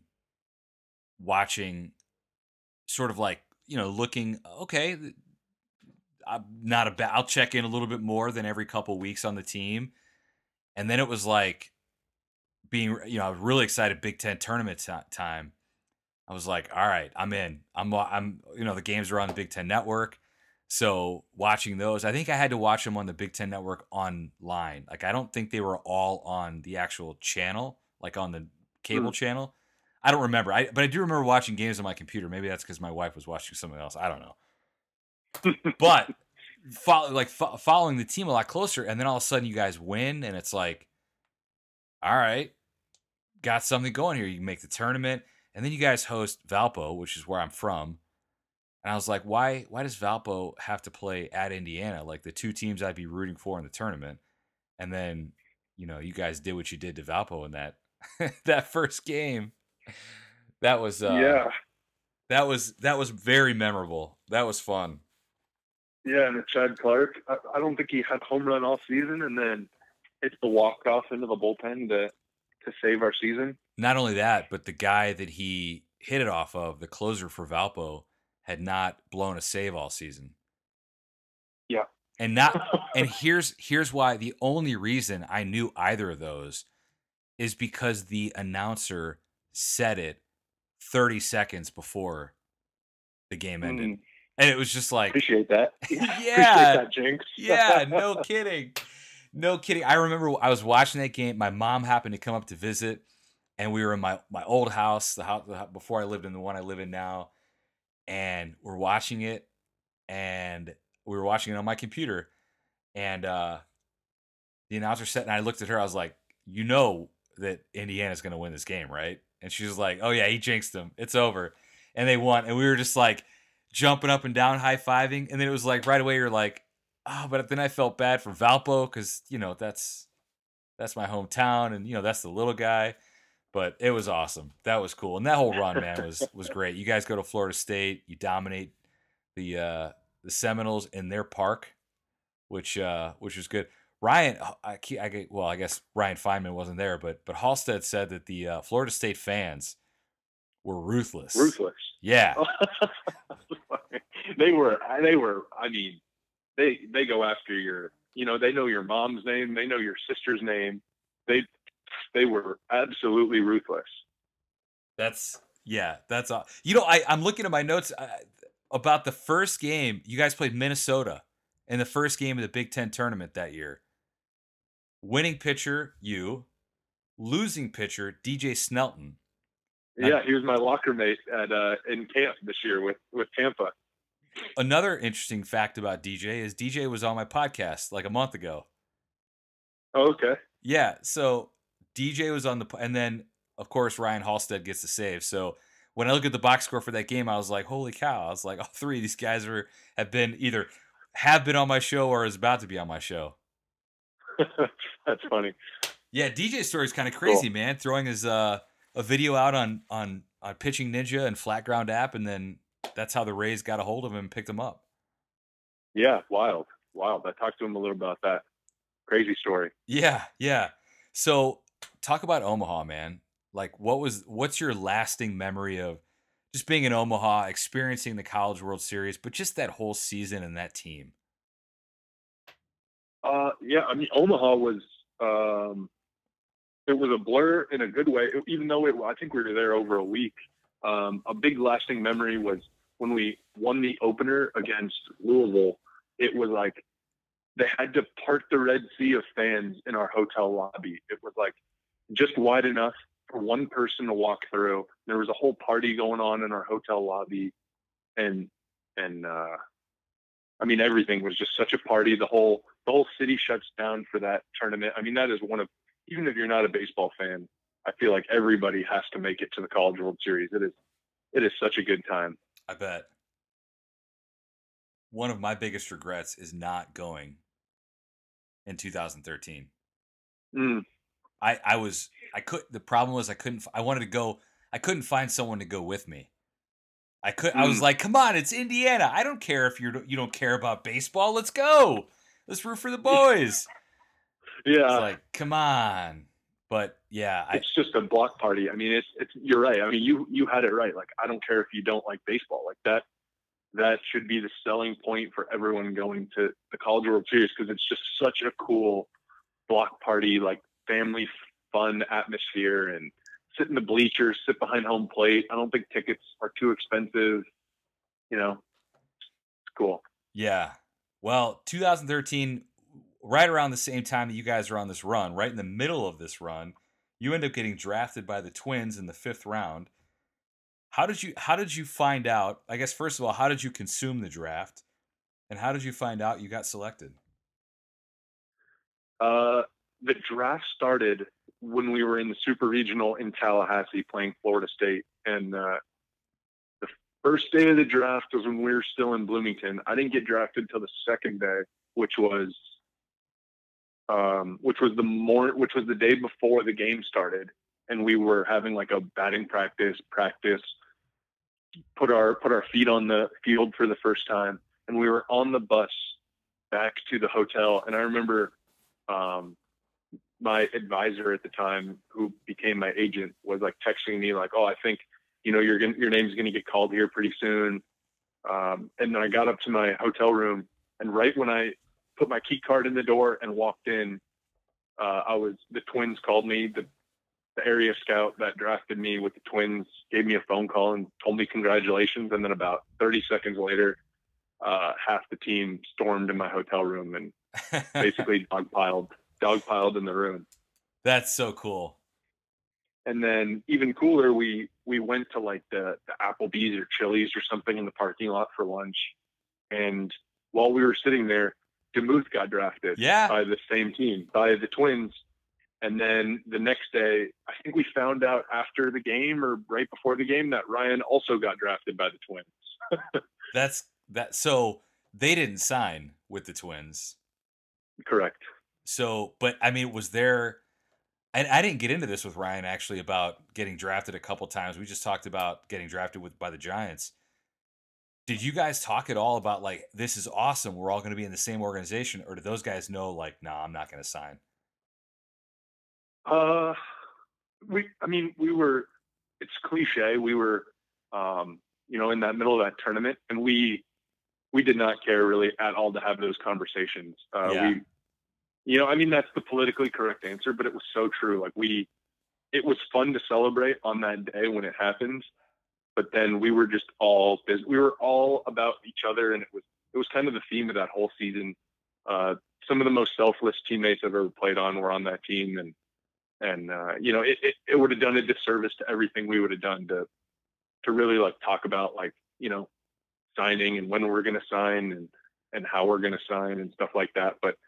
watching, sort of like, you know, looking, okay, I'm not a bad, I'll check in a little bit more than every couple weeks on the team. And then it was like being, you know, I was really excited Big Ten tournament t- time. I was like, all right, I'm in. I'm, I'm, you know, the games are on the Big Ten Network. So watching those, I think I had to watch them on the Big Ten Network online. Like, I don't think they were all on the actual channel, like on the cable mm. channel. I don't remember. I, but I do remember watching games on my computer. Maybe that's because my wife was watching something else. I don't know. But follow, like fo- following the team a lot closer, and then all of a sudden you guys win, and it's like, all right, got something going here. You make the tournament, and then you guys host Valpo, which is where I'm from. And I was like, why why does Valpo have to play at Indiana? Like, the two teams I'd be rooting for in the tournament. And then, you know, you guys did what you did to Valpo in that that first game. That was uh, yeah. That was that was very memorable. That was fun. Yeah, and Chad Clark, I, I don't think he had home run all season, and then it's the walk off into the bullpen to to save our season. Not only that, but the guy that he hit it off of, the closer for Valpo, had not blown a save all season. Yeah. And not and here's here's why the only reason I knew either of those is because the announcer said it thirty seconds before the game ended. Mm. And it was just like, appreciate that. Yeah. Appreciate that, Jinx. Yeah, no kidding. No kidding. I remember I was watching that game. My mom happened to come up to visit, and we were in my, my old house, the house before I lived in the one I live in now. And we're watching it, and we were watching it on my computer. And uh, the announcer said, and I looked at her, I was like, you know that Indiana's going to win this game, right? And she was like, oh, yeah, he jinxed them. It's over. And they won. And we were just like jumping up and down, high-fiving. And then it was like right away, you're like, oh, but then I felt bad for Valpo because, you know, that's that's my hometown. And, you know, that's the little guy. But it was awesome. That was cool. And that whole run, man, was was great. You guys go to Florida State. You dominate the uh, the Seminoles in their park, which uh, which was good. Ryan, I, I well, I guess Ryan Feynman wasn't there, but but Halstead said that the uh, Florida State fans were ruthless. Ruthless. Yeah. they were. They were. I mean, they they go after your. You know, they know your mom's name. They know your sister's name. They. They were absolutely ruthless. That's Yeah, that's all. You know, I I'm looking at my notes uh, about the first game. You guys played Minnesota in the first game of the Big Ten tournament that year. Winning pitcher, you. Losing pitcher, D J Snelton. Now, Yeah, he was my locker mate at uh, in camp this year with with Tampa. another interesting fact about D J is D J was on my podcast like a month ago. Oh, okay. Yeah, so D J was on the, and then of course Ryan Halstead gets the save. So when I look at the box score for that game, I was like, holy cow! I was like, all three of these guys are have been either have been on my show or is about to be on my show. That's funny. Yeah, D J's story is kind of crazy, Cool. man. Throwing his uh, a video out on on on Pitching Ninja and Flat Ground app, and then that's how the Rays got a hold of him and picked him up. Yeah, wild, wild. I talked to him a little about that. Crazy story. Yeah, yeah. So talk about Omaha, man. Like, what was what's your lasting memory of just being in Omaha, experiencing the College World Series, but just that whole season and that team? Uh, yeah, I mean, Omaha was um, it was a blur in a good way. Even though it, I think we were there over a week. Um, a big lasting memory was when we won the opener against Louisville. It was like they had to part the Red Sea of fans in our hotel lobby. It was like just wide enough for one person to walk through. There was a whole party going on in our hotel lobby, and and uh, I mean everything was just such a party. The whole the whole city shuts down for that tournament. I mean that is one of, even if you're not a baseball fan, I feel like everybody has to make it to the College World Series. It is it is such a good time. I bet. One of my biggest regrets is not going in two thousand thirteen. Mm. I I was I could the problem was I couldn't I wanted to go I couldn't find someone to go with me. I could I was Mm. like, "Come on, it's Indiana. I don't care if you you don't care about baseball. Let's go. Let's root for the boys." It's Yeah, like, "Come on." But yeah, I it's just a block party. I mean, it's it's you're right. I mean, you you had it right. Like, I don't care if you don't like baseball. Like that that should be the selling point for everyone going to the College World Series, because it's just such a cool block party, like family fun atmosphere, and sit in the bleachers, sit behind home plate. I don't think tickets are too expensive. You know, it's cool. yeah. Well, two thousand thirteen, right around the same time that you guys are on this run, right in the middle of this run, you end up getting drafted by the Twins in the fifth round. How did you how did you find out? I guess first of all, how did you consume the draft? And how did you find out you got selected? Uh, the draft started when we were in the Super Regional in Tallahassee playing Florida State, and uh, the first day of the draft was when we were still in Bloomington. I didn't get drafted until the second day, which was um, which was the more which was the day before the game started, and we were having like a batting practice, practice, put our put our feet on the field for the first time, and we were on the bus back to the hotel. And I remember um, my advisor at the time, who became my agent, was like texting me like, "Oh, I think you know your your name's going to get called here pretty soon." Um, and then I got up to my hotel room, and right when I put my key card in the door and walked in, uh, I was the Twins called me. The, the area scout that drafted me with the Twins gave me a phone call and told me congratulations. And then about thirty seconds later, uh, half the team stormed in my hotel room and basically dogpiled, dogpiled in the room. That's so cool. And then even cooler, we we went to like the, the Applebee's or Chili's or something in the parking lot for lunch. And while we were sitting there, DeMuth got drafted Yeah. by the same team, by the Twins. And then the next day, I think we found out after the game or right before the game that Ryan also got drafted by the Twins. That's that. So they didn't sign with the Twins. Correct. So, but I mean, was there, and I didn't get into this with Ryan actually about getting drafted a couple times. We just talked about getting drafted with by the Giants. Did you guys talk at all about like, this is awesome, we're all going to be in the same organization? Or did those guys know like, nah, I'm not going to sign? Uh, we, I mean, we were, it's cliche. We were, um, you know, in that middle of that tournament, and we, we did not care really at all to have those conversations. Uh, Yeah. we, you know, I mean, that's the politically correct answer, but it was so true. Like we, it was fun to celebrate on that day when it happened. but then we were just all we were all about each other, and it was it was kind of the theme of that whole season. Uh, some of the most selfless teammates I've ever played on were on that team, and and uh, you know it, it, it would have done a disservice to everything we would have done to to really like talk about like you know signing and when we're going to sign and and how we're going to sign and stuff like that. But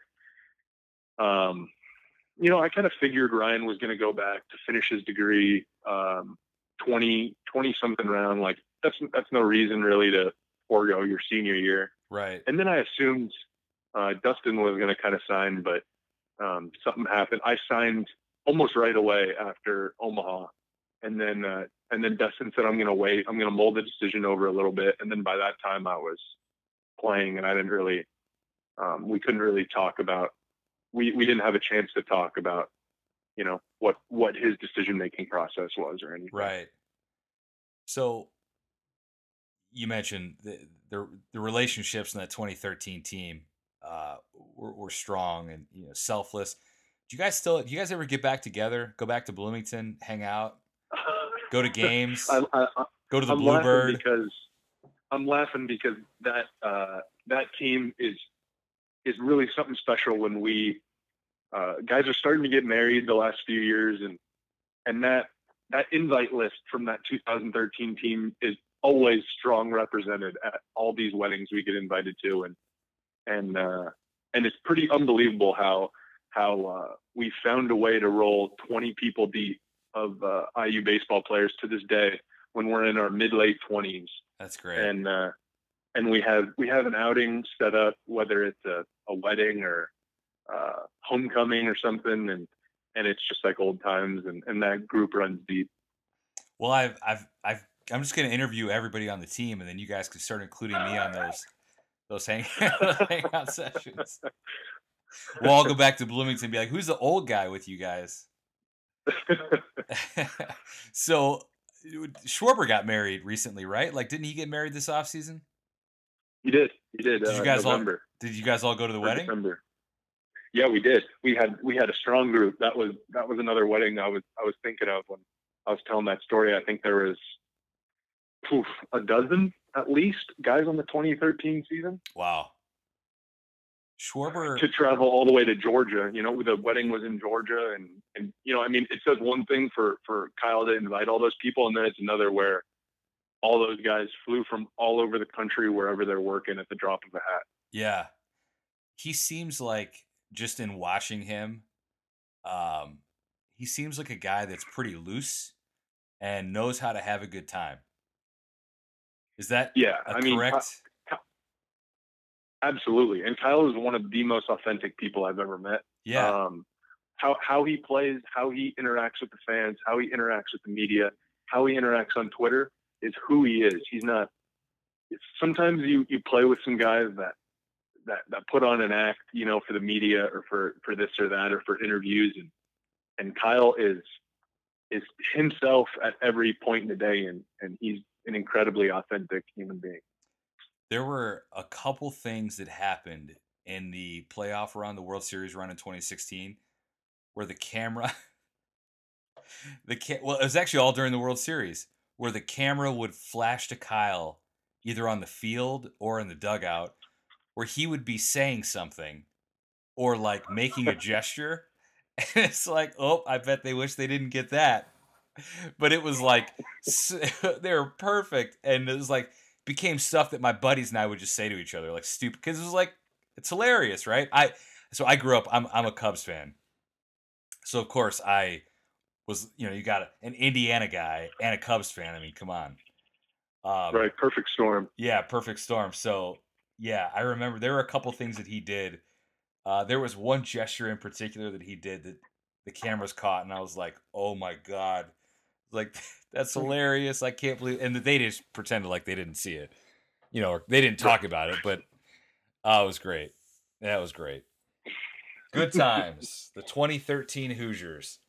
um, you know, I kind of figured Ryan was going to go back to finish his degree, um, twenty, twenty something round. Like that's, that's no reason really to forego your senior year. Right. And then I assumed, uh, Dustin was going to kind of sign, but, um, something happened. I signed almost right away after Omaha. And then, uh, and then Dustin said, I'm going to wait. I'm going to mold the decision over a little bit. And then by that time I was playing and I didn't really, um, we couldn't really talk about, we, we didn't have a chance to talk about, you know, what, what his decision-making process was or anything. Right. So you mentioned the, the, the relationships in that twenty thirteen team, uh, were, were strong and, you know, selfless. Do you guys still, do you guys ever get back together, go back to Bloomington, hang out, go to games, I, I, I, go to the I'm Bluebird? laughing because I'm laughing because that, uh, that team is, is really something special when we, uh, guys are starting to get married the last few years. And, and that, that invite list from that two thousand thirteen team is always strong represented at all these weddings we get invited to. And, and, uh, and it's pretty unbelievable how, how, uh, we found a way to roll twenty people deep of, uh, I U baseball players to this day when we're in our mid late twenties. That's great. And, uh, and we have, we have an outing set up, whether it's a, a wedding or, uh, homecoming or something. And, and it's just like old times, and, and that group runs deep. Well, I've, I've, I've, I'm just going to interview everybody on the team, and then you guys can start including me on those, those hang, hangout sessions. We'll all go back to Bloomington and be like, who's the old guy with you guys? So Schwarber got married recently, right? Like, didn't he get married this off season? He did. He did. Did you uh, guys November. all? Did you guys all go to the wedding? December. Yeah, we did. We had we had a strong group. That was that was another wedding I was I was thinking of when I was telling that story. I think there was poof, a dozen at least guys on the twenty thirteen season. Wow. Schwarber To travel all the way to Georgia. You know, the wedding was in Georgia, and and you know, I mean, it says one thing for for Kyle to invite all those people, and then it's another where all those guys flew from all over the country wherever they're working at the drop of a hat. Yeah. He seems like, just in watching him, um, he seems like a guy that's pretty loose and knows how to have a good time. Is that yeah? a I mean, correct? Ky- absolutely. And Kyle is one of the most authentic people I've ever met. Yeah. Um, how how he plays, how he interacts with the fans, how he interacts with the media, how he interacts on Twitter is who he is. He's not. It's, sometimes you you play with some guys that. That, that put on an act, you know, for the media or for, for this or that or for interviews, and and Kyle is is himself at every point in the day, and and he's an incredibly authentic human being. There were a couple things that happened in the playoff run, the World Series run in twenty sixteen, where the camera, the ca- well, it was actually all during the World Series, where the camera would flash to Kyle either on the field or in the dugout, where he would be saying something or like making a gesture. And it's like, oh, I bet they wish they didn't get that. But it was like, they were perfect. And it was like, became stuff that my buddies and I would just say to each other, like stupid, because it was like, it's hilarious, right? I, so I grew up, I'm, I'm a Cubs fan. So of course I was, you know, you got a, an Indiana guy and a Cubs fan. I mean, come on. Um, right. Perfect storm. Yeah. Perfect storm. So, yeah, I remember there were a couple things that he did. Uh, there was one gesture in particular that he did that the cameras caught, and I was like, "Oh my god!" Like, that's hilarious. I can't believe. And they just pretended like they didn't see it, you know, or they didn't talk about it. But oh, it was great. That was great. Good times. The twenty thirteen Hoosiers.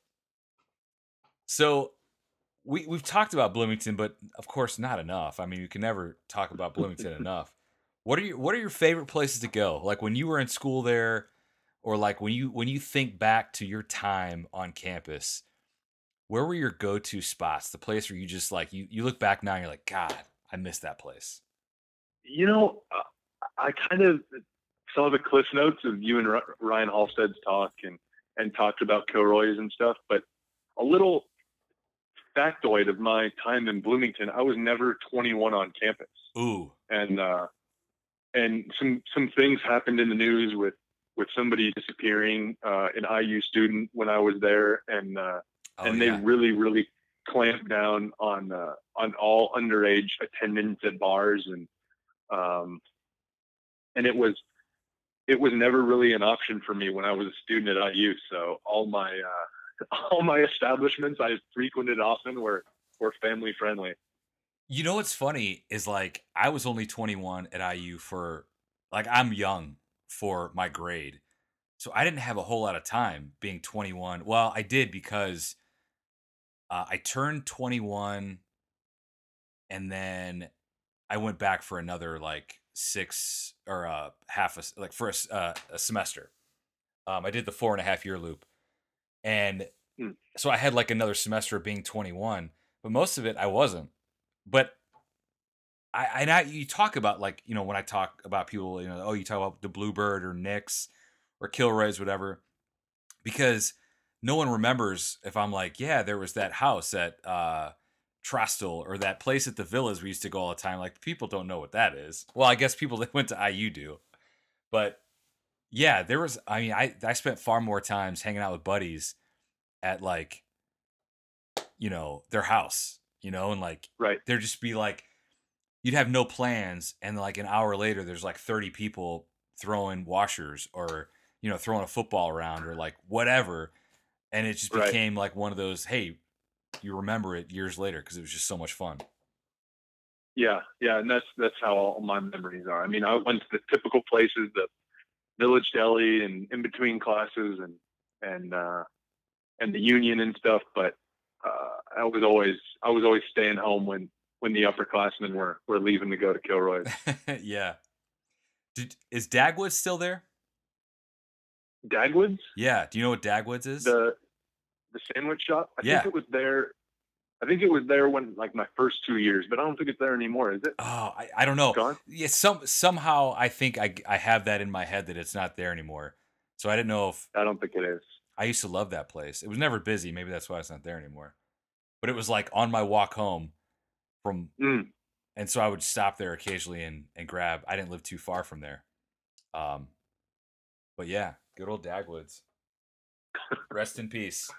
So we we've talked about Bloomington, but of course not enough. I mean, you can never talk about Bloomington enough. What are your What are your favorite places to go? Like when you were in school there, or like when you when you think back to your time on campus, where were your go-to spots? The place where you just like you you look back now and you're like, God, I miss that place. You know, uh, I kind of saw the cliff notes of you and R- Ryan Halstead's talk and and talked about Kilroy's and stuff, but a little factoid of my time in Bloomington, I was never twenty-one on campus. Ooh. And uh, and some some things happened in the news with with somebody disappearing, uh, an I U student when I was there, and uh, Oh and they yeah. really really clamped down on uh, on all underage attendance at bars, and um, and it was it was never really an option for me when I was a student at I U. So all my uh, all my establishments I frequented often were were family friendly. You know what's funny is like I was only twenty-one at I U for like I'm young for my grade. So I didn't have a whole lot of time being twenty-one. Well, I did because uh, I turned twenty-one and then I went back for another like six or uh, half a s- like for a, s- uh, a semester. Um, I did the four and a half year loop, and Hmm. so I had like another semester of being twenty-one, but most of it I wasn't. But I and I you talk about like you know when I talk about people you know oh you talk about the Bluebird or Knicks or Kilroy's whatever because no one remembers if I'm like yeah there was that house at uh Trostel or that place at the Villas we used to go all the time like people don't know what that is. Well, I guess people that went to I U do, but yeah there was I mean I I spent far more times hanging out with buddies at like you know their house you know and like Right. there'd just be like you'd have no plans and like an hour later there's like thirty people throwing washers or you know throwing a football around or like whatever and it just Right. became like one of those hey you remember it years later because it was just so much fun. Yeah. Yeah. And that's that's how all my memories are. I mean, I went to the typical places, the Village Deli, and in between classes, and and uh, and the Union and stuff. But uh, I was always I was always staying home when when the upperclassmen were were leaving to go to Kilroy's. Yeah. Did, is Dagwoods still there? Dagwoods, Yeah, do you know what Dagwoods is? the the sandwich shop. I think Yeah. it was there. I think it was there when like my first two years, but I don't think it's there anymore. Is it? Oh, I, I don't It's know. gone. Yeah, some somehow I think I I have that in my head that it's not there anymore. So I didn't know if I don't think it is. I used to love that place. It was never busy. Maybe that's why it's not there anymore. But it was like on my walk home from, Mm. and so I would stop there occasionally and and grab. I didn't live too far from there. Um, but yeah, good old Dagwoods. Rest in peace.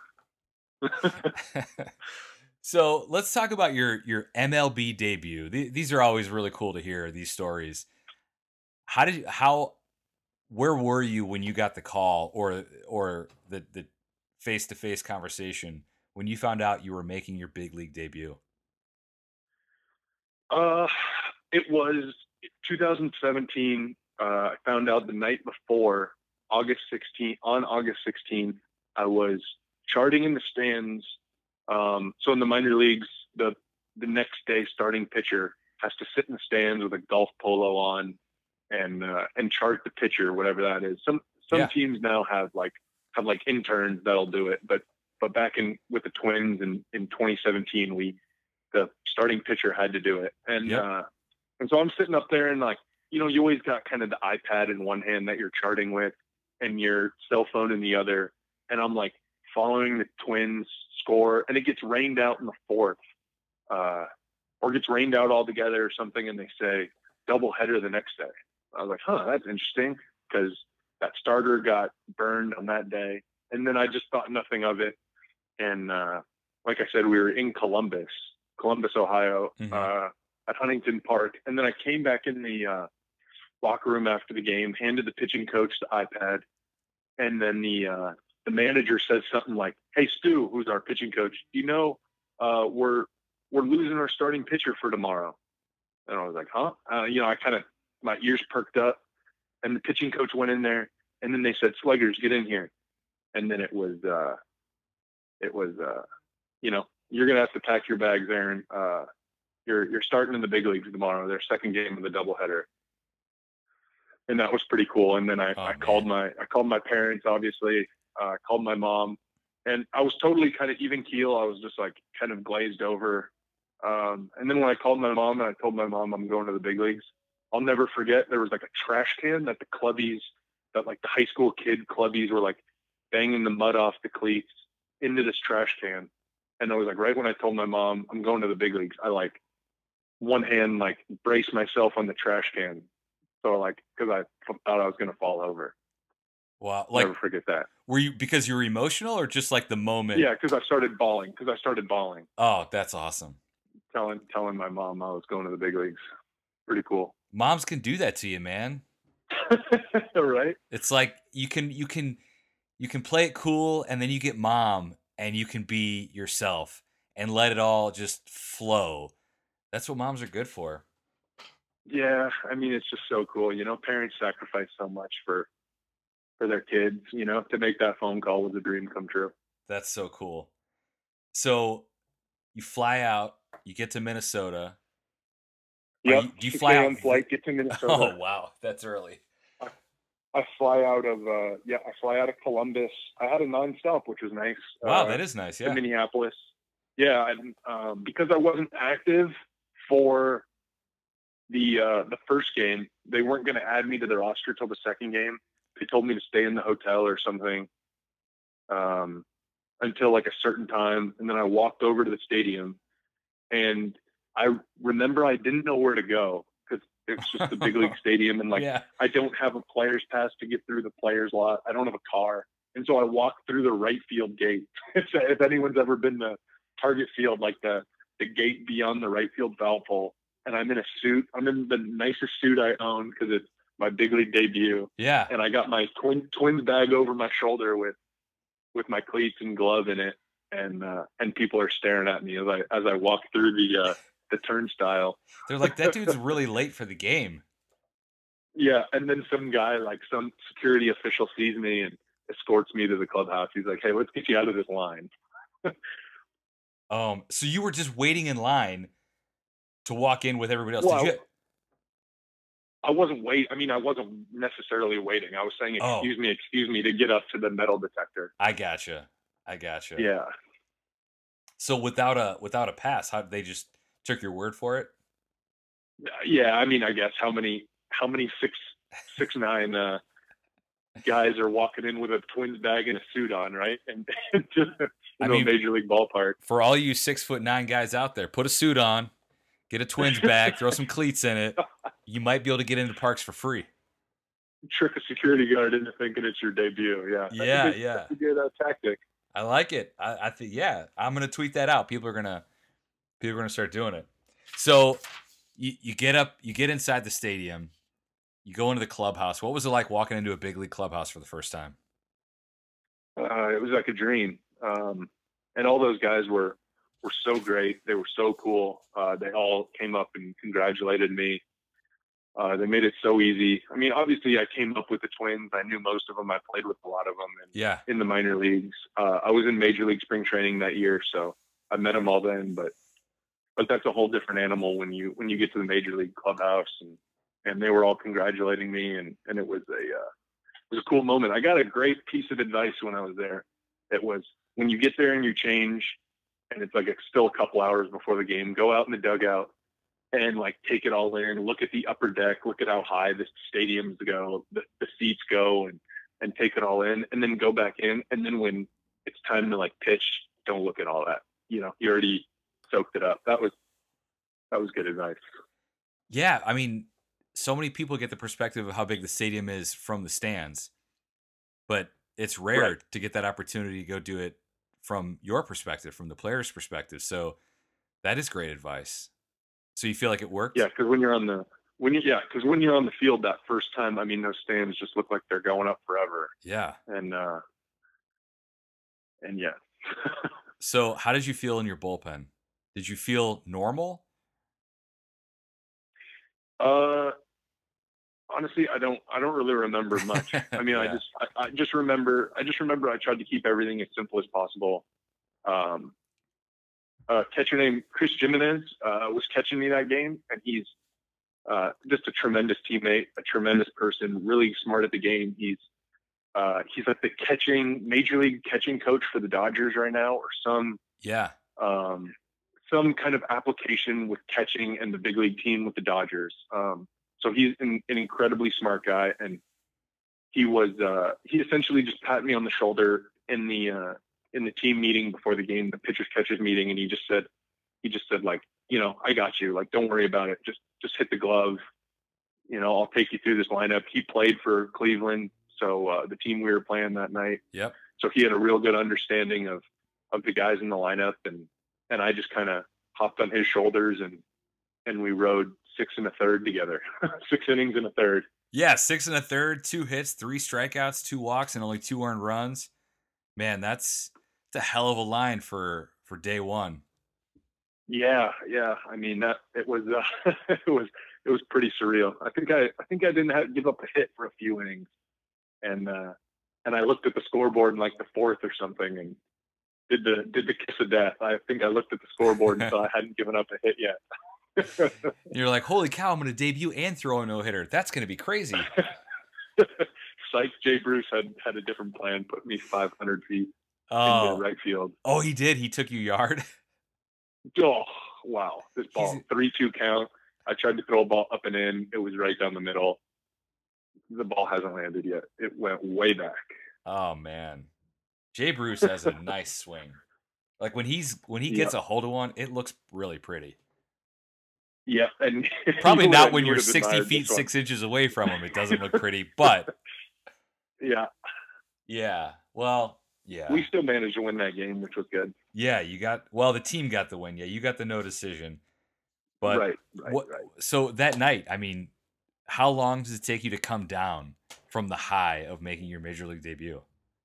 So let's talk about your your M L B debut. Th- these are always really cool to hear these stories. How did you, how where were you when you got the call or or the the face to face conversation when you found out you were making your big league debut? Uh, it was two thousand seventeen. Uh, I found out the night before, August sixteenth. On August sixteenth, I was charting in the stands. Um, so in the minor leagues, the the next day starting pitcher has to sit in the stands with a golf polo on and uh, and chart the pitcher, whatever that is. Some some Yeah. teams now have like have like interns that'll do it, but but back in with the Twins in in twenty seventeen, we the starting pitcher had to do it. And Yep. uh, and so I'm sitting up there and like, you know, you always got kind of the iPad in one hand that you're charting with and your cell phone in the other. And I'm like following the Twins score and it gets rained out in the fourth, uh, or gets rained out altogether or something. And they say doubleheader the next day. I was like, huh, that's interesting because that starter got burned on that day. And then I just thought nothing of it. And uh, like I said, we were in Columbus, Columbus, Ohio, Mhm. uh, at Huntington Park. And then I came back in the uh, locker room after the game, handed the pitching coach the iPad. And then the uh, the manager says something like, "Hey, Stu, who's our pitching coach, do you know uh, we're we're losing our starting pitcher for tomorrow?" And I was like, "Huh?" Uh, you know, I kind of my ears perked up, and the pitching coach went in there, and then they said, "Sluggers, get in here." And then it was uh, it was uh, you know, you're gonna have to pack your bags, Aaron. Uh, you're you're starting in the big leagues tomorrow, their second game of the doubleheader, and that was pretty cool. And then I, Oh I called man. my I called my parents, obviously. Uh, I called my mom, and I was totally kind of even keel. I was just like kind of glazed over. Um, and then when I called my mom and I told my mom I'm going to the big leagues, I'll never forget there was like a trash can that the clubbies, that like the high school kid clubbies were like banging the mud off the cleats into this trash can. And I was like, right when I told my mom I'm going to the big leagues, I like one hand like braced myself on the trash can. So like, because I thought I was going to fall over. Wow. Like, never forget that. Were you, because you were emotional, or just like the moment? Yeah, because I started bawling. Because I started bawling. Oh, that's awesome. Telling telling my mom I was going to the big leagues. Pretty cool. Moms can do that to you, man. Right? It's like you can you can you can play it cool, and then you get mom, and you can be yourself and let it all just flow. That's what moms are good for. Yeah, I mean, it's just so cool. You know, parents sacrifice so much for for their kids. You know, to make that phone call was a dream come true. That's so cool. So you fly out, you get to Minnesota. Yep. You, do you fly out? Flight, get to Minnesota. Oh wow, that's early. I, I fly out of uh, yeah, I fly out of Columbus. I had a nonstop, which was nice. Wow, uh, that is nice. Yeah. To Minneapolis. Yeah, and um, because I wasn't active for the uh, the first game, they weren't going to add me to the roster till the second game. They told me to stay in the hotel or something um, until like a certain time, and then I walked over to the stadium, and I remember I didn't know where to go because it's just the big league stadium, and like Yeah. I don't have a player's pass to get through the players lot. I don't have a car, and so I walked through the right field gate. if, if anyone's ever been to Target Field, like the the gate beyond the right field foul pole, and I'm in a suit. I'm in the nicest suit I own because it's my big league debut. Yeah. And I got my twin twins bag over my shoulder with with my cleats and glove in it, and uh, and people are staring at me as I as I walk through the uh, the turnstile. They're like, that dude's really late for the game. Yeah, and then some guy, like some security official, sees me and escorts me to the clubhouse. He's like, "Hey, let's get you out of this line." um, so you were just waiting in line to walk in with everybody else. Well, Did you? I wasn't wait. I mean, I wasn't necessarily waiting. I was saying, Oh. "Excuse me, excuse me," to get up to the metal detector. I gotcha. I gotcha. Yeah. So without a without a pass, how they just took your word for it? Yeah, I mean, I guess how many how many six six nine uh, guys are walking in with a Twins bag and a suit on, right? And just you I know, mean, major league ballpark. For all you six foot nine guys out there, put a suit on, get a Twins bag, throw some cleats in it. You might be able to get into parks for free. Trick a security guard into thinking it's your debut. Yeah. Yeah, that's a good, yeah. That's a good uh, tactic. I like it. I, I think yeah. I'm gonna tweet that out. People are gonna people are gonna start doing it. So you you get up, you get inside the stadium, you go into the clubhouse. What was it like walking into a big league clubhouse for the first time? Uh, it was like a dream, um, and all those guys were were so great. They were so cool. Uh, they all came up and congratulated me. Uh, they made it so easy. I mean, obviously, I came up with the Twins. I knew most of them. I played with a lot of them. And Yeah. In the minor leagues, uh, I was in Major League spring training that year, so I met them all then. But but that's a whole different animal when you when you get to the Major League clubhouse, and and they were all congratulating me, and and it was a uh, it was a cool moment. I got a great piece of advice when I was there. It was when you get there and you change, and it's like it's still a couple hours before the game. Go out in the dugout and like take it all in, look at the upper deck, look at how high the stadiums go, the, the seats go, and and take it all in, and then go back in. And then when it's time to like pitch, don't look at all that. You know, you already soaked it up. That was that was good advice. Yeah, I mean, so many people get the perspective of how big the stadium is from the stands, but it's rare Right. to get that opportunity to go do it from your perspective, from the player's perspective. So that is great advice. So you feel like it worked? Yeah, because when you're on the when you yeah, because when you're on the field that first time, I mean, those stands just look like they're going up forever. Yeah. And uh, and yeah. So how did you feel in your bullpen? Did you feel normal? Uh, honestly, I don't I don't really remember much. I mean, I Yeah. just I, I just remember I just remember I tried to keep everything as simple as possible. Um, a catcher named Chris Jimenez uh, was catching me that game, and he's uh, just a tremendous teammate, a tremendous person, really smart at the game. He's Uh, he's like the catching major league catching coach for the Dodgers right now, or some Yeah. um, some kind of application with catching and the big league team with the Dodgers. Um, so he's an, an incredibly smart guy, and he was uh, he essentially just patted me on the shoulder in the uh, in the team meeting before the game, the pitchers catchers meeting, and he just said he just said like, you know, I got you. Like, don't worry about it. Just just hit the glove. You know, I'll take you through this lineup. He played for Cleveland, so uh, the team we were playing that night. Yep. So he had a real good understanding of of the guys in the lineup, and and I just kind of hopped on his shoulders, and and we rode six and a third together, six innings and a third. Yeah, six and a third, two hits, three strikeouts, two walks, and only two earned runs. Man, that's that's a hell of a line for for day one. Yeah, yeah. I mean that it was uh, it was it was pretty surreal. I think I I think I didn't have, give up a hit for a few innings, and uh, and I looked at the scoreboard in like the fourth or something, and did the did the kiss of death. I think I looked at the scoreboard and saw I hadn't given up a hit yet. You're like, holy cow, I'm going to debut and throw a no hitter. That's going to be crazy. Psych. Jay Bruce had had a different plan. Put me five hundred feet Oh. into right field. Oh, he did. He took you yard. Oh wow! This ball He's- three two count. I tried to throw a ball up and in. It was right down the middle. The ball hasn't landed yet. It went way back. Oh man, Jay Bruce has a nice swing. Like when he's when he gets Yeah. a hold of one, it looks really pretty. Yeah, and Probably you not would- when you you're would have sixty admired feet this one. six inches away from him. It doesn't look pretty, but Yeah, yeah. Well, yeah, we still managed to win that game, which was good. yeah. You got well. The team got the win. Yeah, you got the no decision. But right, right, what? right. So that night, I mean, how long does it take you to come down from the high of making your major league debut?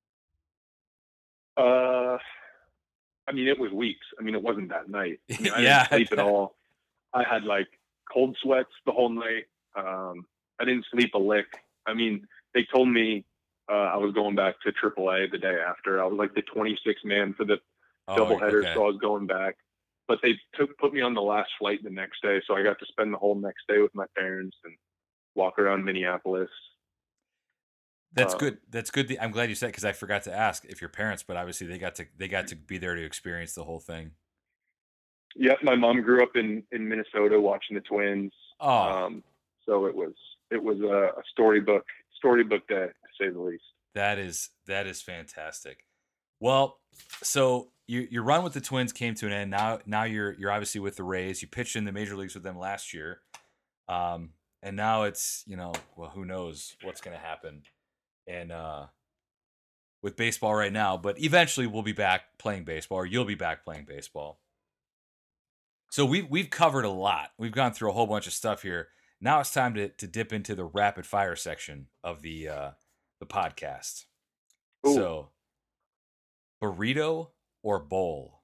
Uh, I mean, it was weeks. I mean, it wasn't that night. I mean, I Yeah. didn't sleep at all. I had like cold sweats the whole night. Um, I didn't sleep a lick. I mean, they told me uh, I was going back to triple A the day after. I was like the twenty-sixth man for the Oh, doubleheader, okay. so I was going back. But they took put me on the last flight the next day, so I got to spend the whole next day with my parents and walk around Minneapolis. That's Um, good. That's good. that- I'm glad you said because I forgot to ask if your parents, but obviously they got to they got to be there to experience the whole thing. Yeah, my mom grew up in, in Minnesota watching the Twins. Oh, Um, so it was it was a, a storybook storybook day, to say the least. that is that is fantastic. Well, so you your run with the Twins came to an end. Now now you're you're obviously with the Rays. You pitched in the major leagues with them last year, um, and now it's you know well who knows what's going to happen, and uh, with baseball right now. But eventually we'll be back playing baseball, or you'll be back playing baseball. So we've we've covered a lot. We've gone through a whole bunch of stuff here. Now it's time to to dip into the rapid fire section of the uh, the podcast. Ooh. So, burrito or bowl?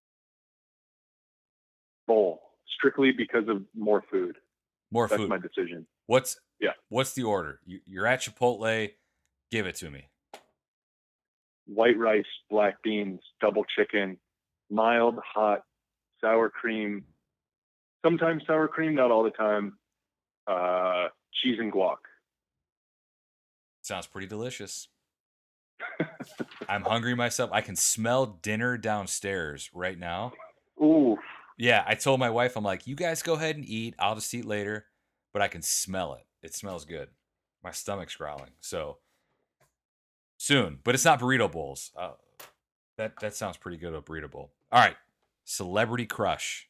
Bowl, strictly because of more food. More That's food. my decision. What's Yeah. What's the order? You, you're at Chipotle. Give it to me. White rice, black beans, double chicken, mild, hot, sour cream. Sometimes sour cream, not all the time. Uh, cheese and guac. Sounds pretty delicious. I'm hungry myself. I can smell dinner downstairs right now. Ooh, Yeah, I told my wife, I'm like, you guys go ahead and eat. I'll just eat later. But I can smell it. It smells good. My stomach's growling. So soon. But it's not burrito bowls. Uh, that that sounds pretty good, a burrito bowl. All right. Celebrity crush.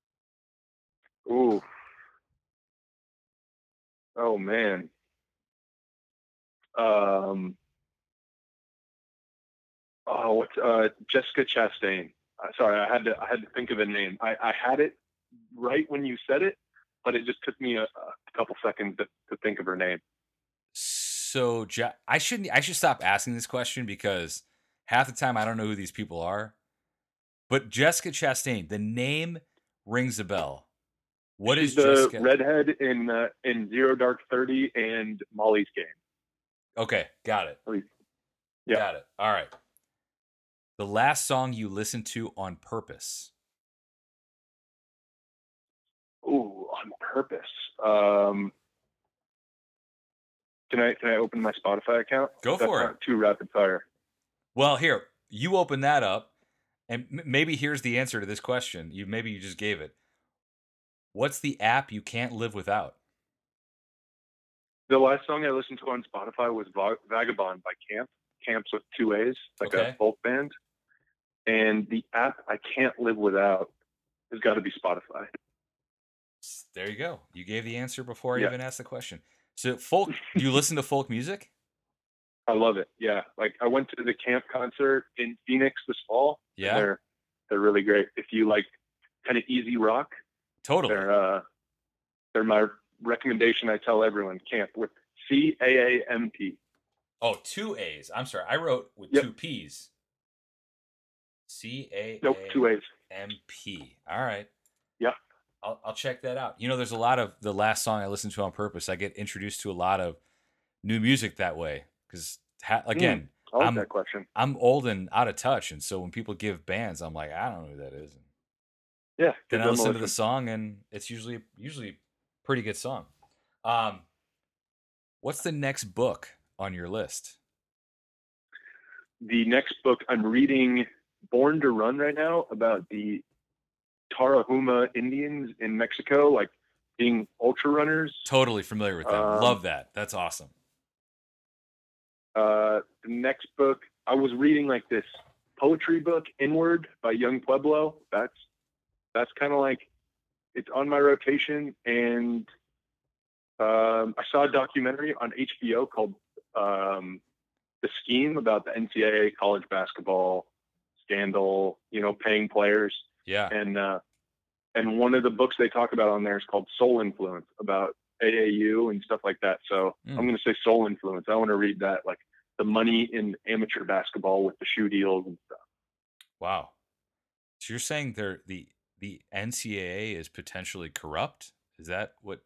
ooh. Oh man. Um. Oh, what's uh Jessica Chastain? Uh, sorry, I had to I had to think of a name. I, I had it right when you said it, but it just took me a, a couple seconds to, to think of her name. So Je- I shouldn't. I should stop asking this question because half the time I don't know who these people are. But Jessica Chastain, the name rings a bell. What She's is the Jessica? redhead in uh, in Zero Dark Thirty and Molly's Game. Okay, got it. At least- Yeah. Got it. All right. The last song you listened to on purpose. Ooh, on purpose. Um, Can I can I open my Spotify account? Go That's for it. Not too rapid fire. Well, here, you open that up, and m- maybe here's the answer to this question. You maybe you just gave it. What's the app you can't live without? The last song I listened to on Spotify was Va- Vagabond by Camp. Camp's with two A's, like Okay. a folk band. And the app I can't live without has got to be Spotify. There you go. You gave the answer before I Yeah. even asked the question. So, folk, do you listen to folk music? I love it. Yeah. Like I went to the Camp concert in Phoenix this fall. Yeah. They're they're really great. If you like kind of easy rock, Totally. they're uh they're my recommendation. I tell everyone. Camp with C A A M P. Oh, two A's. I'm sorry. I wrote with Yep. two P's. C A Nope, two A's. M P. All right. Yeah. I'll, I'll check that out. You know, there's a lot of the last song I listened to on purpose. I get introduced to a lot of new music that way because, ha- again, I like I'm that question. I'm old and out of touch, and so when people give bands, I'm like, I don't know who that is. Yeah. Then give I them a listen to the listen. song, and it's usually usually a pretty good song. Um, what's the next book on your list? The next book I'm reading, Born to Run, right now, about the Tarahuma Indians in Mexico, like being ultra runners. Totally familiar with them. Um, Love that. That's awesome. Uh, the next book, I was reading like this poetry book, Inward by Young Pueblo. That's that's kind of like, it's on my rotation. And um, I saw a documentary on H B O called um, The Scheme, about the N C double A college basketball scandal, you know, paying players. Yeah. And uh, and one of the books they talk about on there is called Soul Influence, about A A U and stuff like that. So Mm. I'm going to say Soul Influence. I want to read that, like the money in amateur basketball with the shoe deals and stuff. Wow. So you're saying there the the N C double A is potentially corrupt? Is that what?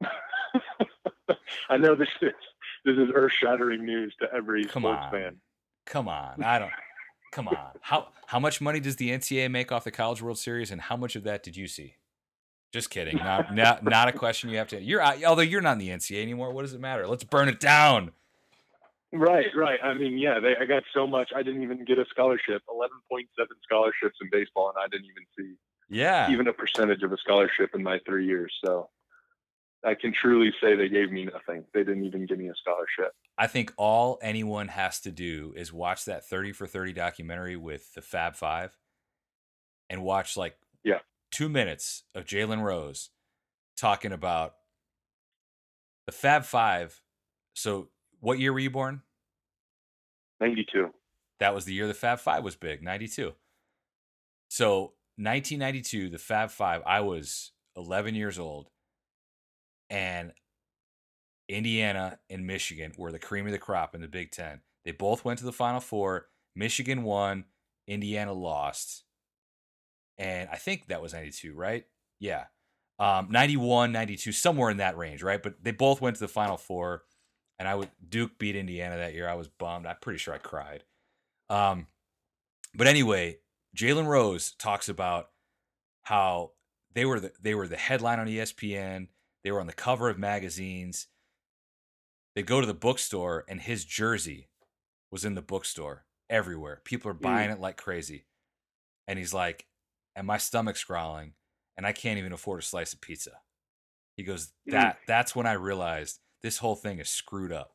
I know this is this is earth-shattering news to every Come sports on. fan. Come on. I don't. Come on. How how much money does the N C double A make off the College World Series, and how much of that did you see? Just kidding. Not not not a question you have to. You're although you're not in the N C double A anymore. What does it matter? Let's burn it down. Right, right. I mean, yeah, they, I got so much. I didn't even get a scholarship. eleven point seven scholarships in baseball, and I didn't even see Yeah. even a percentage of a scholarship in my three years. So I can truly say they gave me nothing. They didn't even give me a scholarship. I think all anyone has to do is watch that thirty for thirty documentary with the Fab Five and watch like Yeah. two minutes of Jalen Rose talking about the Fab Five. So what year were you born? ninety-two. That was the year the Fab Five was big, ninety-two. So nineteen ninety-two, the Fab Five, I was eleven years old, and Indiana and Michigan were the cream of the crop in the Big Ten. They both went to the Final Four. Michigan won, Indiana lost. And I think that was ninety-two, right? Yeah. Um, ninety-one, ninety-two, somewhere in that range, right? But they both went to the Final Four, and I would Duke beat Indiana that year. I was bummed. I'm pretty sure I cried. Um, but anyway, Jalen Rose talks about how they were the, they were the headline on E S P N. They were on the cover of magazines. They go to the bookstore, and his jersey was in the bookstore everywhere. People are buying it like crazy. And he's like, and my stomach's growling, and I can't even afford a slice of pizza. He goes, that that's when I realized this whole thing is screwed up.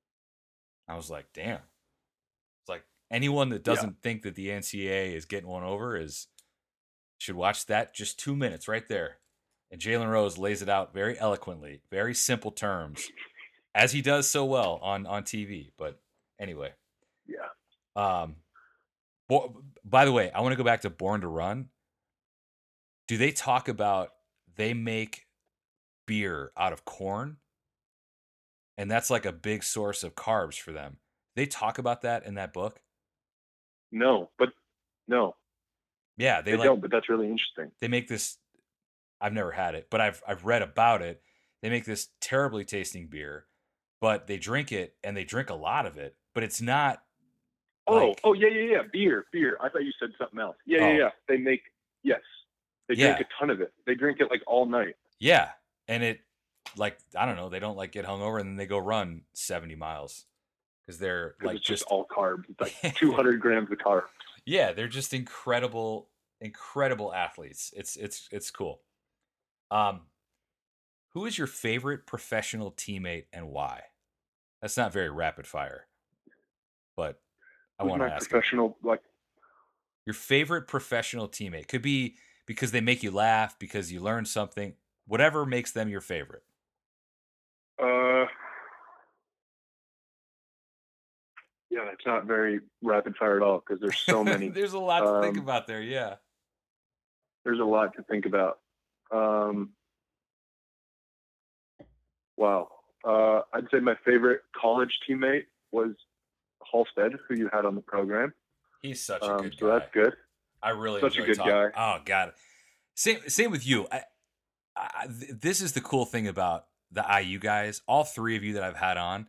I was like, damn. It's like anyone that doesn't yeah. think that the N C double A is getting one over is should watch that just two minutes right there. And Jalen Rose lays it out very eloquently, very simple terms, as he does so well on, on T V. But anyway. Yeah. Um. Bo- by the way, I want to go back to Born to Run. Do they talk about they make beer out of corn? And that's like a big source of carbs for them. They talk about that in that book? No, but no. Yeah, they, they like, don't, but that's really interesting. They make this, I've never had it, but I've I've read about it. They make this terribly tasting beer, but they drink it, and they drink a lot of it, but it's not Oh, like, oh yeah, yeah, yeah. Beer, beer. I thought you said something else. Yeah, oh. yeah, yeah. They make, yes. They yeah. drink a ton of it. They drink it like all night. Yeah. And it like, I don't know, they don't like get hungover and then they go run seventy miles because they're because like it's just just, all carbs. It's like two hundred grams of carbs. yeah, they're just incredible, incredible athletes. It's, it's, it's cool. Um, who is your favorite professional teammate and why? That's not very rapid fire, but I Who's want to my ask it. professional, like, Your favorite professional teammate could be because they make you laugh, because you learn something, whatever makes them your favorite. uh, yeah, it's not very rapid fire at all because there's so many. There's a lot to think Um, about there. Yeah. there's a lot to think about. Um, wow. Uh, I'd say my favorite college teammate was Halstead, who you had on the program. He's such a Um, good so that's guy. good. I really Such a enjoy good talking. guy. Oh God. Same same with you. I, I th- this is the cool thing about the I U guys. All three of you that I've had on,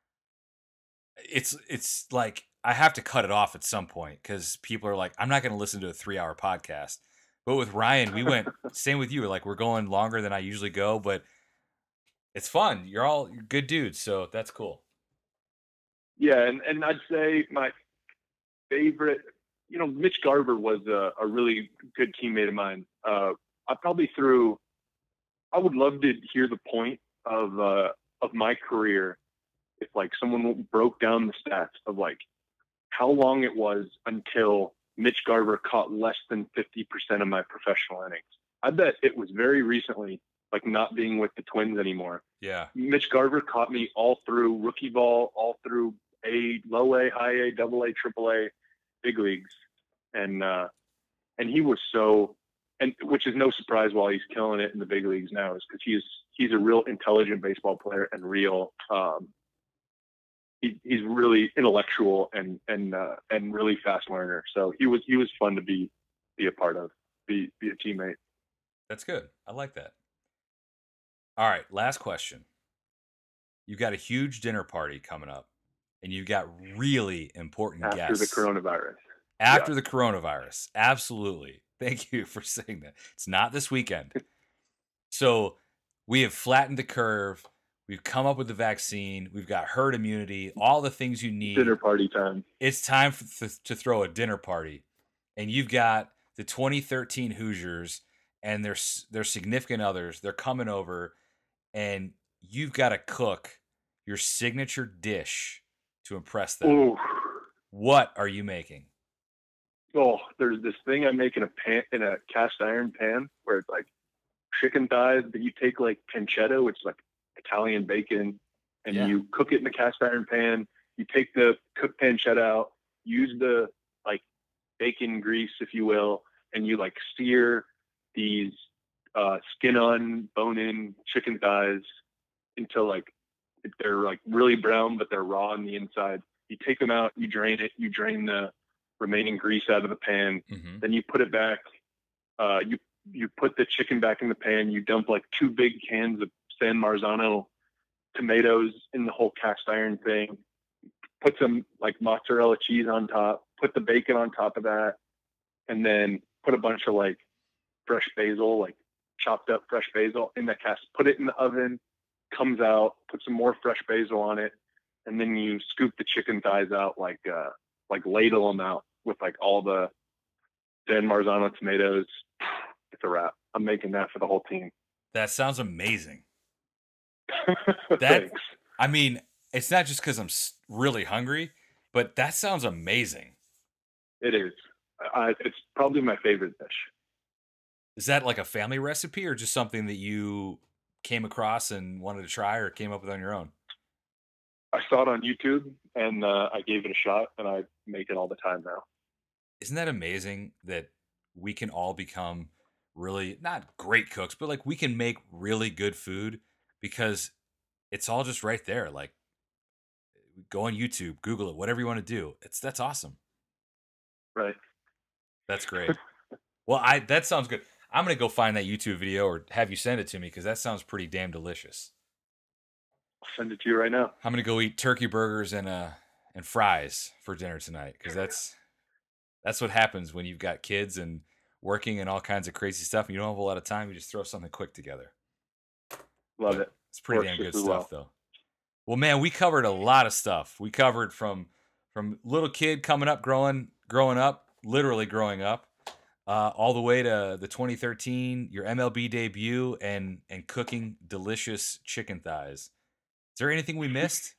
it's it's like I have to cut it off at some point because people are like, I'm not going to listen to a three hour podcast. But with Ryan, we went same with you. Like we're going longer than I usually go, but it's fun. You're all you're good dudes, so that's cool. Yeah, and, and I'd say my favorite, you know, Mitch Garver was a, a really good teammate of mine. Uh, I probably threw, I would love to hear the point of uh, of my career if like someone broke down the stats of like how long it was until Mitch Garver caught less than fifty percent of my professional innings. I bet it was very recently, like not being with the Twins anymore. Yeah. Mitch Garver caught me all through rookie ball, all through A, low A, high A, double A, triple A, big leagues. And, uh, and he was so, and which is no surprise while he's killing it in the big leagues now is because he's, he's a real intelligent baseball player and real, um, he, he's really intellectual and, and, uh, and really fast learner. So he was, he was fun to be, be a part of, be, be a teammate. That's good. I like that. All right, last question. You've got a huge dinner party coming up, and you've got really important After guests. the coronavirus. After Yeah. the coronavirus. Absolutely. Thank you for saying that. It's not this weekend. So we have flattened the curve. We've come up with the vaccine. We've got herd immunity, all the things you need. Dinner party time. It's time for th- to throw a dinner party. And you've got the twenty thirteen Hoosiers and their, their significant others. They're coming over, and you've got to cook your signature dish to impress them. Ooh. What are you making? Oh, there's this thing I make in a pan, in a cast iron pan where it's like chicken thighs, but you take like pancetta, which is like Italian bacon, and Yeah. you cook it in the cast iron pan. You take the cooked pancetta out, use the like bacon grease, if you will, and you like sear these uh, skin on, bone in chicken thighs until like they're like really brown, but they're raw on the inside. You take them out, you drain it, you drain the remaining grease out of the pan. Mm-hmm. Then you put it back. Uh, you you put the chicken back in the pan. You dump like two big cans of San Marzano tomatoes in the whole cast iron thing. Put some like mozzarella cheese on top. Put the bacon on top of that, and then put a bunch of like fresh basil, like chopped up fresh basil in that cast. Put it in the oven. Comes out. Put some more fresh basil on it, and then you scoop the chicken thighs out like uh, like ladle them out with like all the San Marzano tomatoes. It's a wrap. I'm making that for the whole team. That sounds amazing. That, Thanks. I mean, it's not just because I'm really hungry, but that sounds amazing. It is. Uh, it's probably my favorite dish. Is that like a family recipe or just something that you came across and wanted to try or came up with on your own? I saw it on YouTube and uh, I gave it a shot, and I make it all the time now. Isn't that amazing that we can all become really, not great cooks, but like we can make really good food because it's all just right there. Like go on YouTube, Google it, whatever you want to do. It's that's awesome. Right. That's great. Well, I that sounds good. I'm going to go find that YouTube video or have you send it to me because that sounds pretty damn delicious. I'll send it to you right now. I'm going to go eat turkey burgers and uh and fries for dinner tonight because that's that's what happens when you've got kids and working and all kinds of crazy stuff and you don't have a lot of time. You just throw something quick together. Love but it. It's pretty damn good stuff, well. though. Well, man, we covered a lot of stuff. We covered from from little kid coming up, growing, growing up, literally growing up, uh, all the way to the twenty thirteen, your M L B debut, and and cooking delicious chicken thighs. Is there anything we missed?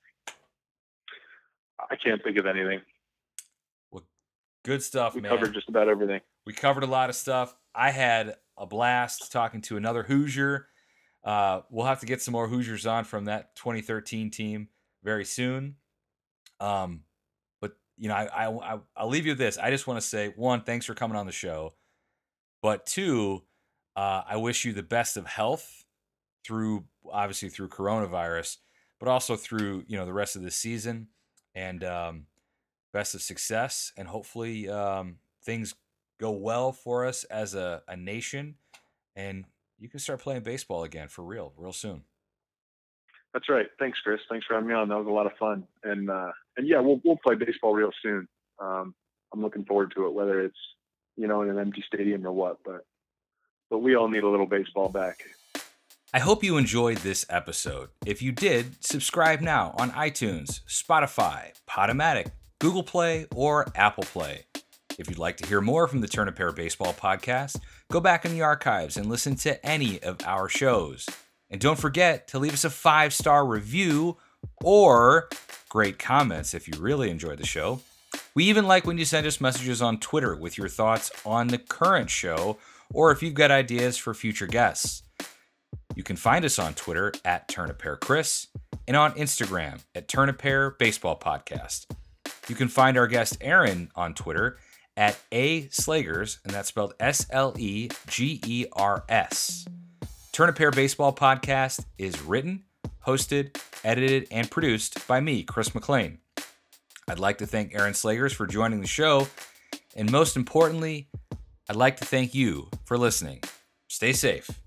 I can't think of anything. Well, good stuff, we man. We covered just about everything. We covered a lot of stuff. I had a blast talking to another Hoosier. Uh, we'll have to get some more Hoosiers on from that twenty thirteen team very soon. Um, but you know, I, I, I'll leave you with this. I just want to say, one, thanks for coming on the show. But two, uh, I wish you the best of health through, obviously through coronavirus, but also through, you know, the rest of the season, and um, best of success. And hopefully um, things go well for us as a, a nation, and you can start playing baseball again for real, real soon. That's right. Thanks, Chris. Thanks for having me on. That was a lot of fun. And uh, and yeah, we'll we'll play baseball real soon. Um, I'm looking forward to it, whether it's, you know, in an empty stadium or what. But but we all need a little baseball back. I hope you enjoyed this episode. If you did, subscribe now on iTunes, Spotify, Podomatic, Google Play, or Apple Play. If you'd like to hear more from the Turn a Pair Baseball podcast, go back in the archives and listen to any of our shows. And don't forget to leave us a five-star review or great comments if you really enjoyed the show. We even like when you send us messages on Twitter with your thoughts on the current show, or if you've got ideas for future guests. You can find us on Twitter at Turn a Pair Chris and on Instagram at Turn a Pair Baseball Podcast. You can find our guest Aaron on Twitter at A Slagers, and that's spelled S L E G E R S. Turn a Pair Baseball Podcast is written, hosted, edited, and produced by me, Chris McLean. I'd like to thank Aaron Slagers for joining the show, and most importantly, I'd like to thank you for listening. Stay safe.